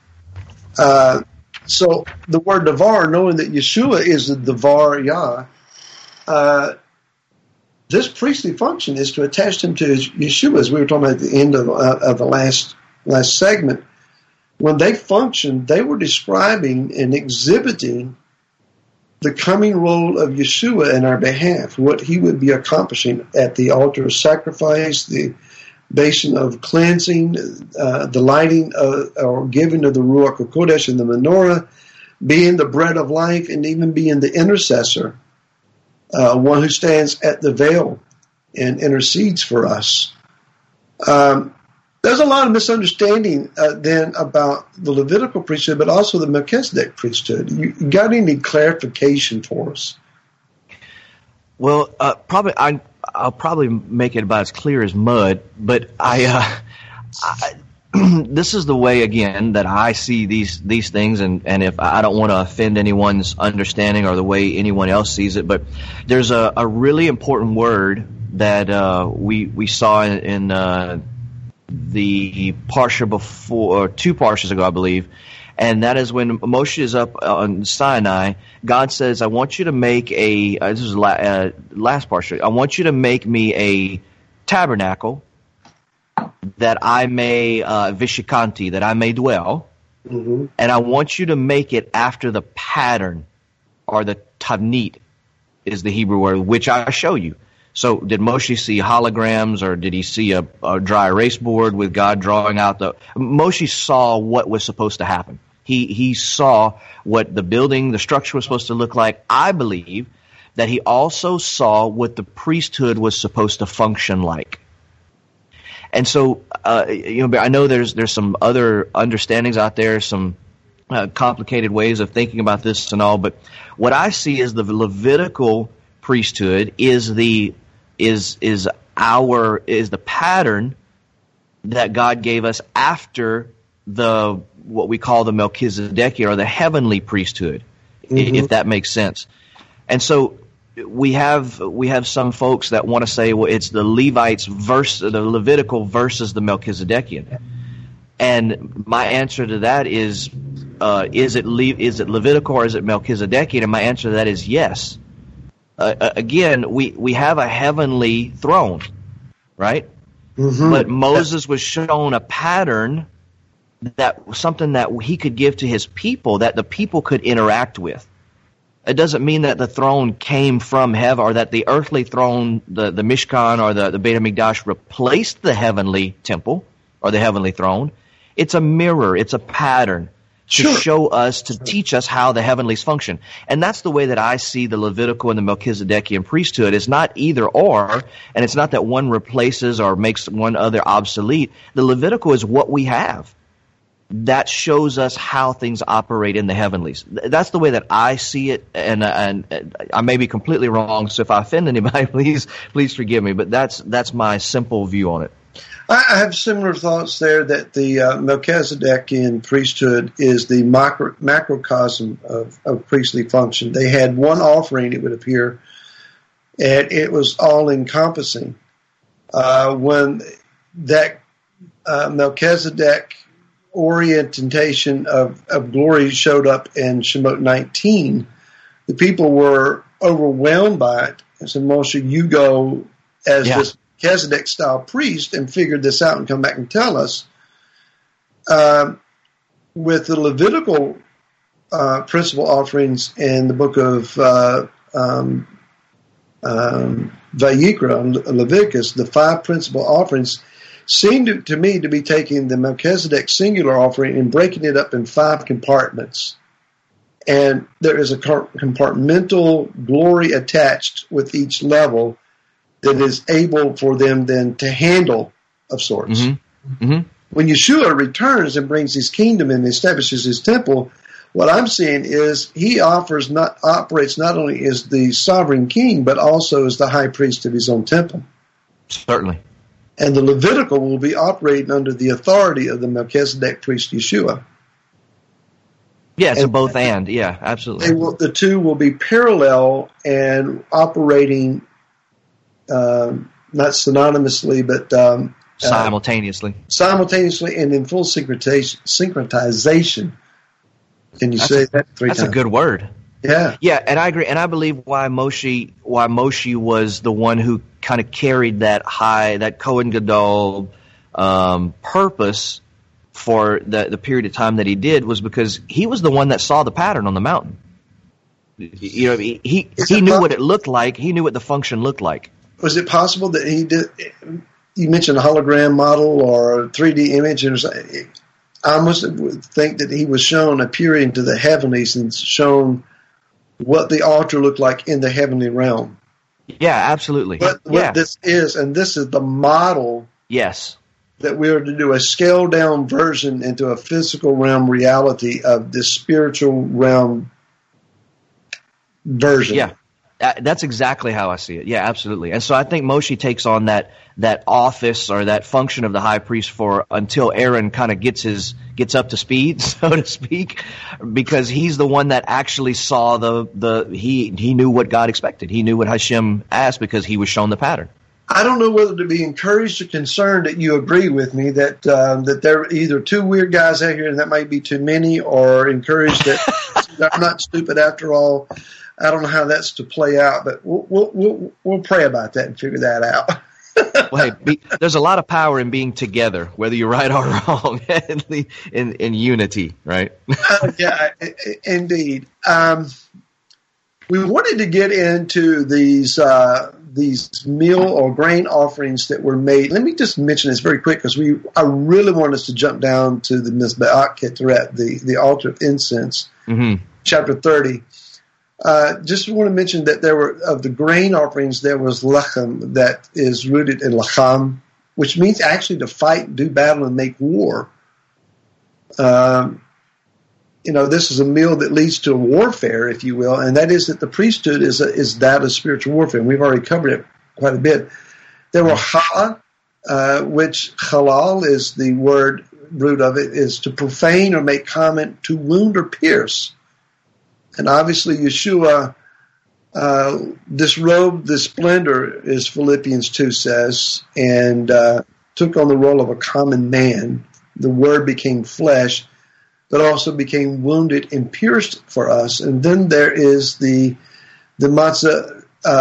So the word devar, knowing that Yeshua is the devar Yah, this priestly function is to attach them to Yeshua, as we were talking about at the end of the last segment. When they functioned, they were describing and exhibiting the coming role of Yeshua in our behalf, what he would be accomplishing at the altar of sacrifice, the basin of cleansing, the lighting or giving of the Ruach HaKodesh and the menorah, being the bread of life, and even being the intercessor, one who stands at the veil and intercedes for us. There's a lot of misunderstanding then about the Levitical priesthood, but also the Melchizedek priesthood. You got any clarification for us? Well, I'll probably make it about as clear as mud, but this is the way, again, that I see these things, and if I don't want to offend anyone's understanding or the way anyone else sees it, but there's a really important word that we saw in the parsha before, or 2 parshas ago, I believe, and that is when Moshe is up on Sinai. God says, "I want you to make this is last parsha. I want you to make me a tabernacle that I may vishikanti, that I may dwell, and I want you to make it after the pattern, or the tavnit is the Hebrew word, which I show you. So did Moshe see holograms, or did he see a dry erase board with God drawing out the... Moshe saw what was supposed to happen. He saw what the building, the structure was supposed to look like. I believe that he also saw what the priesthood was supposed to function like. And so, I know there's some other understandings out there, some complicated ways of thinking about this and all, but what I see is the Levitical priesthood is the pattern that God gave us after what we call the Melchizedek, or the heavenly priesthood, if that makes sense. And so we have some folks that want to say, well, it's the Levites versus the Levitical versus the Melchizedekian. And my answer to that is it Levitical or is it Melchizedekian? And my answer to that is yes. Again, we have a heavenly throne, right? But Moses was shown a pattern, something that he could give to his people, that the people could interact with. It doesn't mean that the throne came from heaven, or that the earthly throne, the Mishkan or the Beit HaMikdash, replaced the heavenly temple or the heavenly throne. It's a mirror. It's a pattern to show us, to teach us how the heavenlies function. And that's the way that I see the Levitical and the Melchizedekian priesthood. It's not either or, and it's not that one replaces or makes one other obsolete. The Levitical is what we have. That shows us how things operate in the heavenlies. That's the way that I see it, and I may be completely wrong, so if I offend anybody, please forgive me, but that's my simple view on it. I have similar thoughts there, that the Melchizedekian priesthood is the macrocosm of priestly function. They had one offering, it would appear, and it was all-encompassing. When that Melchizedek orientation of glory showed up in Shemot 19, the people were overwhelmed by it and said, Moshe, you go as this Melchizedek-style priest and figure this out and come back and tell us. With the Levitical principal offerings in the book of Vayikra, Leviticus, the 5 principal offerings seemed to me to be taking the Melchizedek singular offering and breaking it up in 5 compartments. And there is a compartmental glory attached with each level that is able for them then to handle, of sorts. When Yeshua returns and brings his kingdom and establishes his temple, what I'm seeing is he operates not only as the sovereign king, but also as the high priest of his own temple. Certainly. And the Levitical will be operating under the authority of the Melchizedek priest Yeshua. Yeah, it's a both and. Yeah, absolutely. The two will be parallel and operating not synonymously, but simultaneously. Simultaneously and in full syncretization. Can you say that 3 times? That's a good word. Yeah. Yeah, and I agree. And I believe why Moshe was the one who kind of carried that Kohen Gadol purpose for the period of time that he did, was because he was the one that saw the pattern on the mountain. You know, he knew what it looked like. He knew what the function looked like. Was it possible that he did? You mentioned a hologram model or a 3D image, and I almost think that he was shown appearing to the heavenlies and shown what the altar looked like in the heavenly realm. Yeah, absolutely. What this is, and this is the model. Yes. That we are to do a scaled down version into a physical realm reality of this spiritual realm version. Yeah. That's exactly how I see it. Yeah, absolutely. And so I think Moshe takes on that office or that function of the high priest until Aaron kind of gets up to speed, so to speak, because he's the one that actually saw he knew what God expected. He knew what Hashem asked because he was shown the pattern. I don't know whether to be encouraged or concerned that you agree with me that there are either two weird guys out here and that might be too many, or encouraged that I'm not stupid after all. I don't know how that's to play out, but we'll pray about that and figure that out. Well, hey, there's a lot of power in being together, whether you're right or wrong, in unity, right? Yeah, indeed. We wanted to get into these meal or grain offerings that were made. Let me just mention this very quick because I really want us to jump down to the Mizbeach Keteret, the altar of incense, chapter 30. Just want to mention that there were, of the grain offerings, there was lechem that is rooted in lacham, which means actually to fight, do battle, and make war. This is a meal that leads to warfare, if you will, and that is that the priesthood is that of spiritual warfare. And we've already covered it quite a bit. There were challah, which halal is the word root of it, is to profane or make comment, to wound or pierce. And obviously Yeshua disrobed the splendor, as Philippians 2 says, and took on the role of a common man. The Word became flesh, but also became wounded and pierced for us. And then there is the matzah,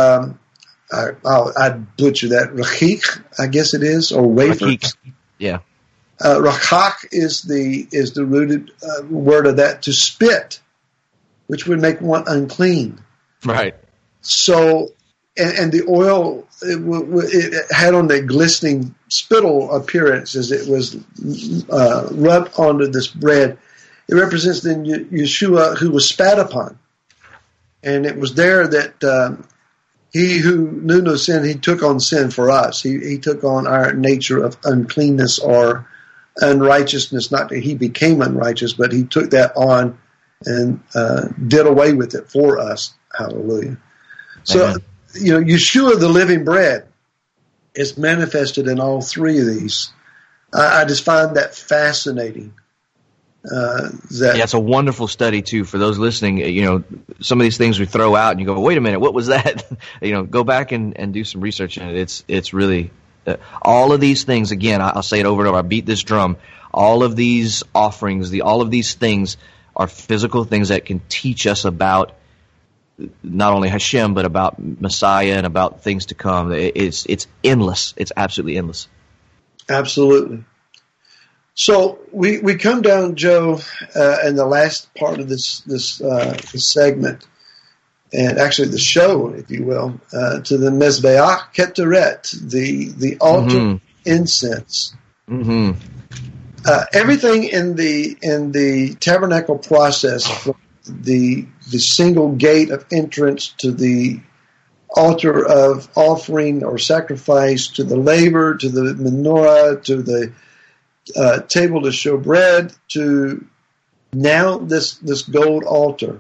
I'd butcher that, rachik, I guess it is, or wafer. Rachik. Yeah. Rachak is the rooted word of that, to spit, which would make one unclean. Right. So, and the oil, it had on that glistening spittle appearance as it was rubbed onto this bread. It represents then Yeshua, who was spat upon. And it was there that he who knew no sin, he took on sin for us. He took on our nature of uncleanness or unrighteousness. Not that he became unrighteous, but he took that on and did away with it for us. Hallelujah. So, Amen. Yeshua, the living bread, is manifested in all three of these. I just find that fascinating. It's a wonderful study too for those listening. Some of these things we throw out and you go, wait a minute, what was that? Go back and do some research in it. It's really all of these things. Again, I'll say it over and over. I beat this drum. All of these offerings, all of these things are physical things that can teach us about not only Hashem but about Messiah and about things to come. It's endless. It's absolutely endless. Absolutely. So we come down, Joe, in the last part of this segment, and actually the show, if you will, to the Mizbeach Keteret, the altar incense. Mm-hmm. Everything in the tabernacle process, from the single gate of entrance to the altar of offering or sacrifice, to the laver, to the menorah, to the table to show bread, to now this gold altar.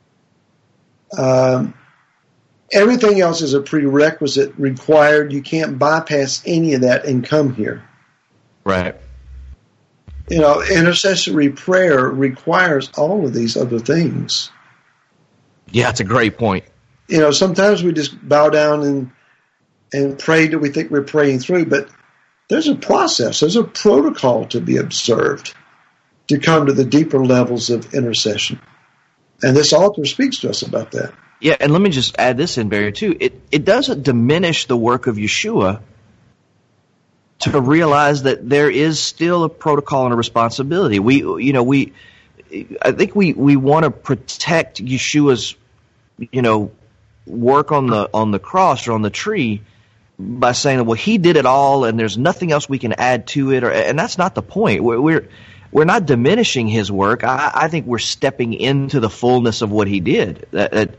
Everything else is a prerequisite required. You can't bypass any of that and come here. Right. Intercessory prayer requires all of these other things. Yeah, it's a great point. Sometimes we just bow down and pray that we think we're praying through, but there's a process, there's a protocol to be observed to come to the deeper levels of intercession. And this altar speaks to us about that. Yeah, and let me just add this in, Barry, too. It doesn't diminish the work of Yeshua to realize that there is still a protocol and a responsibility. I think we want to protect Yeshua's, work on the cross or on the tree by saying, well, he did it all and there's nothing else we can add to it, and that's not the point. We're not diminishing his work. I think we're stepping into the fullness of what he did.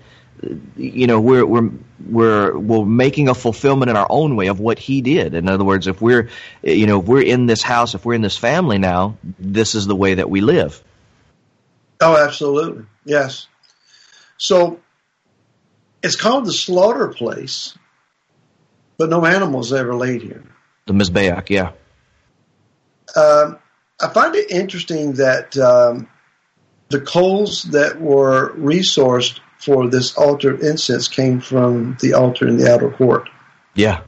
We're making a fulfillment in our own way of what he did. In other words, if we're in this house, if we're in this family now, this is the way that we live. Oh, absolutely. Yes. So it's called the slaughter place, but no animals ever laid here. The Mizbeach, yeah. I find it interesting that the coals that were resourced for this altar of incense came from the altar in the outer court. Yeah.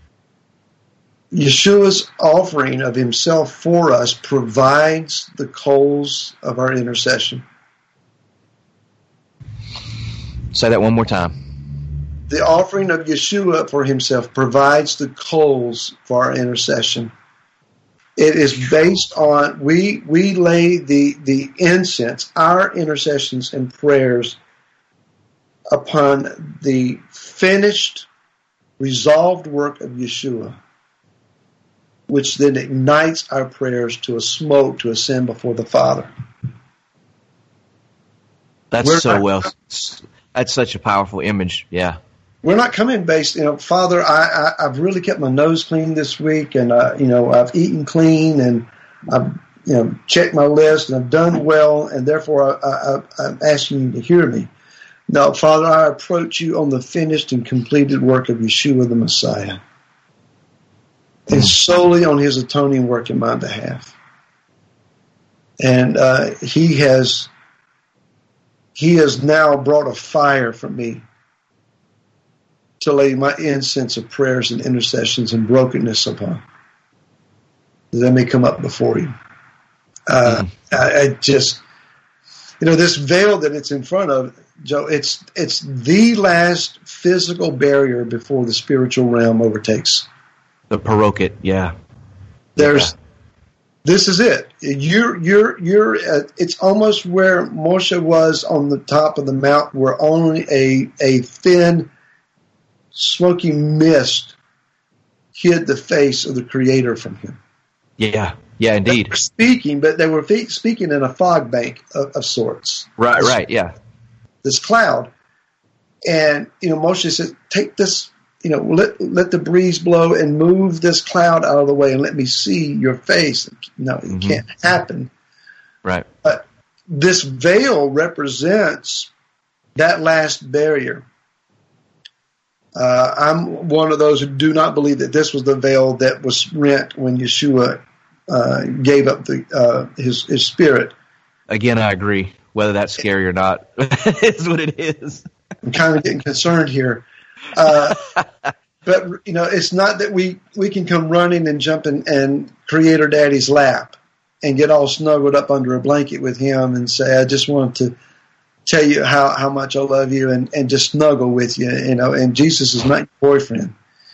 Yeshua's offering of himself for us provides the coals of our intercession. Say that one more time. The offering of Yeshua for himself provides the coals for our intercession. It is based on, we lay the incense, our intercessions and prayers, upon the finished, resolved work of Yeshua, which then ignites our prayers to a smoke to ascend before the Father. That's that's such a powerful image. Yeah. We're not coming based, Father, I've really kept my nose clean this week, and, I've eaten clean, and I've, checked my list, and I've done well, and therefore I'm asking you to hear me. No, Father, I approach you on the finished and completed work of Yeshua the Messiah, and solely on his atoning work in my behalf. And he has now brought a fire for me to lay my incense of prayers and intercessions and brokenness upon, that I may come up before you. I just, this veil that it's in front of, Joe, it's the last physical barrier before the spiritual realm overtakes. The Paroket, yeah. This is it. You're it's almost where Moshe was on the top of the mountain, where only a thin, smoky mist hid the face of the Creator from him. Yeah, indeed. They were speaking in a fog bank of sorts. Right, yeah. This cloud. And, Moshe said, take this, let the breeze blow and move this cloud out of the way and let me see your face. No, it can't happen. Right. But this veil represents that last barrier. I'm one of those who do not believe that this was the veil that was rent when Yeshua gave up his spirit. Again, I agree. Whether that's scary or not, is what it is. I'm kind of getting concerned here. But, it's not that we can come running and jump in and Creator Daddy's lap and get all snuggled up under a blanket with him and say, I just want to tell you how much I love you and just snuggle with you, and Jesus is not your boyfriend.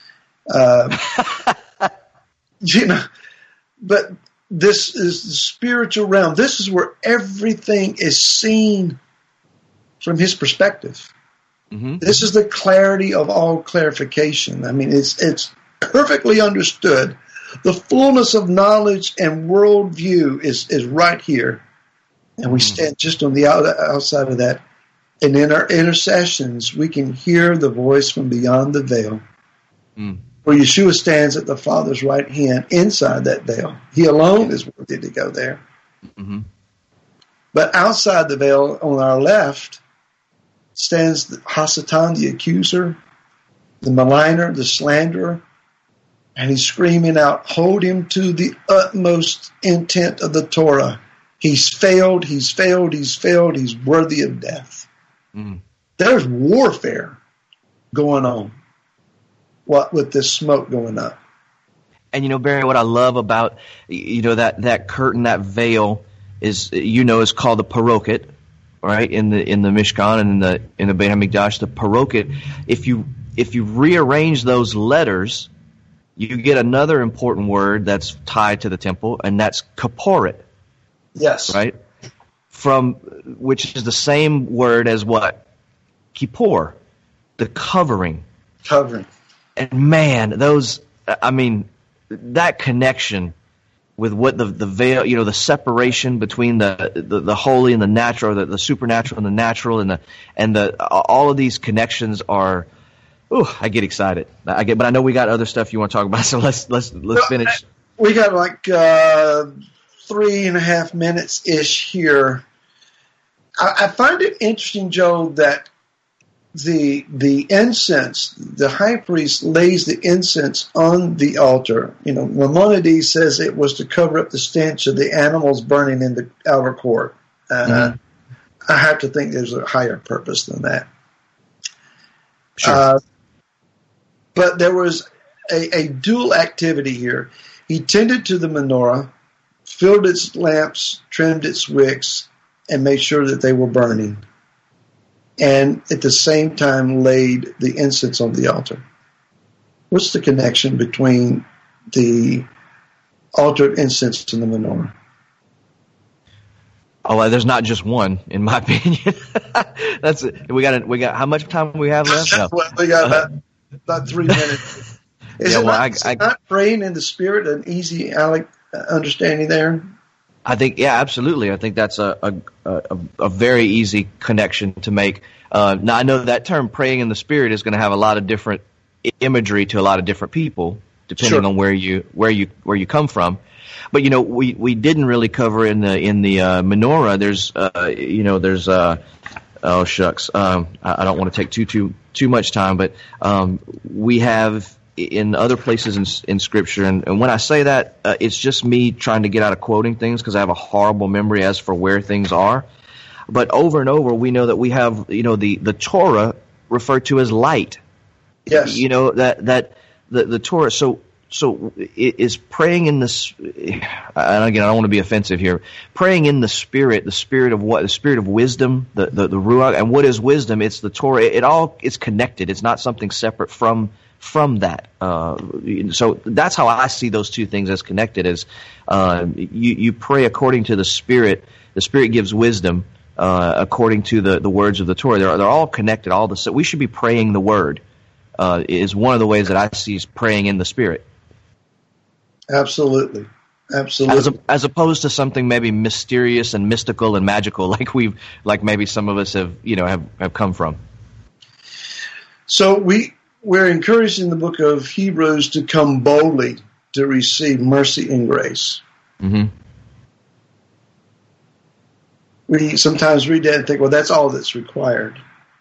But this is the spiritual realm. This is where everything is seen from his perspective. Mm-hmm. This is the clarity of all clarification. I mean, it's perfectly understood. The fullness of knowledge and worldview is right here. And we stand just on the outside of that. And in our intercessions, we can hear the voice from beyond the veil, where Yeshua stands at the Father's right hand inside that veil. He alone is worthy to go there. Mm-hmm. But outside the veil, on our left, stands Hasatan, the accuser, the maligner, the slanderer, and he's screaming out, hold him to the utmost intent of the Torah. He's failed, he's worthy of death. Mm. There's warfare going on with this smoke going up. And, Barry, what I love about, that curtain, that veil is called the Paroket, right? In the Mishkan and in the Beit HaMikdash, the Paroket. If you rearrange those letters, you get another important word that's tied to the temple, and that's kaporet. Yes. Right? Which is the same word as what? Kippur, the covering. Covering. And man, that connection with what the veil, the separation between the holy and the natural, the supernatural and the natural, and all of these connections are. I get excited. But I know we got other stuff you want to talk about, so let's finish. We got 3.5 minutes ish here. I find it interesting, Joe, that the incense, the high priest lays the incense on the altar. Maimonides says it was to cover up the stench of the animals burning in the outer court. I have to think there's a higher purpose than that. Sure. But there was a dual activity here. He tended to the menorah, filled its lamps, trimmed its wicks, and made sure that they were burning. and at the same time laid the incense on the altar. What's the connection between the altar of incense and the menorah? Oh, well, there's not just one, in my opinion. That's it. We got. How much time we have left? No. Well, we got about 3 minutes. Is it not praying in the Spirit an easy understanding there? I think, yeah, absolutely. I think that's a very easy connection to make. Now, I know that term "praying in the Spirit" is going to have a lot of different imagery to a lot of different people, depending on where you come from. But we didn't really cover in the menorah. There's oh shucks, I don't want to take too much time, but we have in other places in Scripture, and when I say that, it's just me trying to get out of quoting things because I have a horrible memory as for where things are. But over and over, we know that we have the Torah referred to as light. Yes. That the Torah. So it is praying in this, and again, I don't want to be offensive here. Praying in the Spirit of what? The Spirit of wisdom, the Ruach. And what is wisdom? It's the Torah. It all is connected. It's not something separate from that. So that's how I see those two things as connected. As you pray according to the Spirit. The Spirit gives wisdom according to the words of the Torah. They're all connected. So we should be praying the Word. Is one of the ways that I see is praying in the Spirit. Absolutely. As opposed to something maybe mysterious and mystical and magical, like maybe some of us have come from. So we're encouraged in the book of Hebrews to come boldly to receive mercy and grace. Mm-hmm. We sometimes read that and think, well, that's all that's required.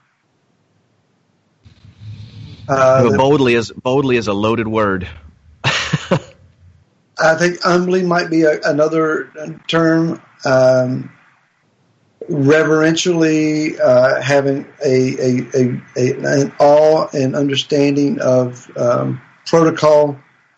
Boldly is a loaded word. I think humbly might be another term. Reverentially having an awe and understanding of protocol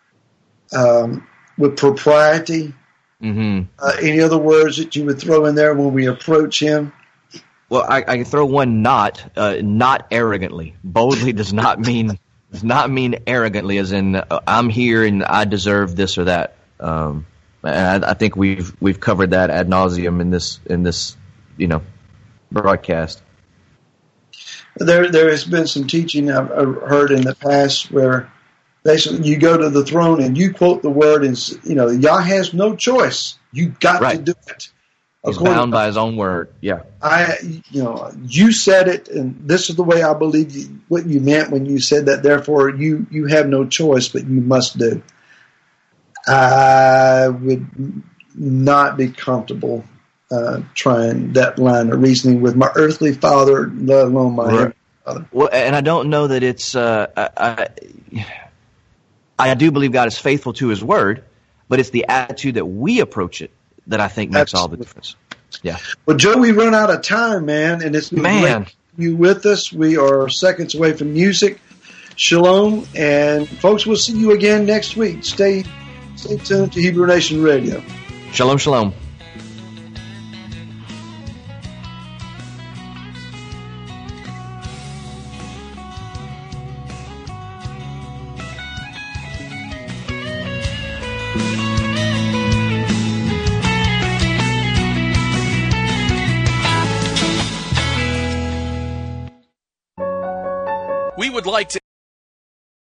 with propriety. Mm-hmm. Any other words that you would throw in there when we approach him? Well, I can throw one. Not arrogantly. Boldly does not mean arrogantly, as in I'm here and I deserve this or that. And I think we've covered that ad nauseum in this broadcast. There has been some teaching I've heard in the past where basically you go to the throne and you quote the word and Yah has no choice. You got to do it. He's bound by his own word. Yeah. You said it, and this is the way I believe what you meant when you said that. Therefore, you have no choice, but you must do. I would not be comfortable trying that line of reasoning with my earthly father, let alone my heavenly Father. Well, and I don't know that it's. I do believe God is faithful to His word, but it's the attitude that we approach it that I think makes all the difference. Yeah. Well, Joe, we run out of time, man, and it's been great you with us. We are seconds away from music. Shalom, and folks, we'll see you again next week. Stay tuned to Hebrew Nation Radio. Shalom, shalom. We would like to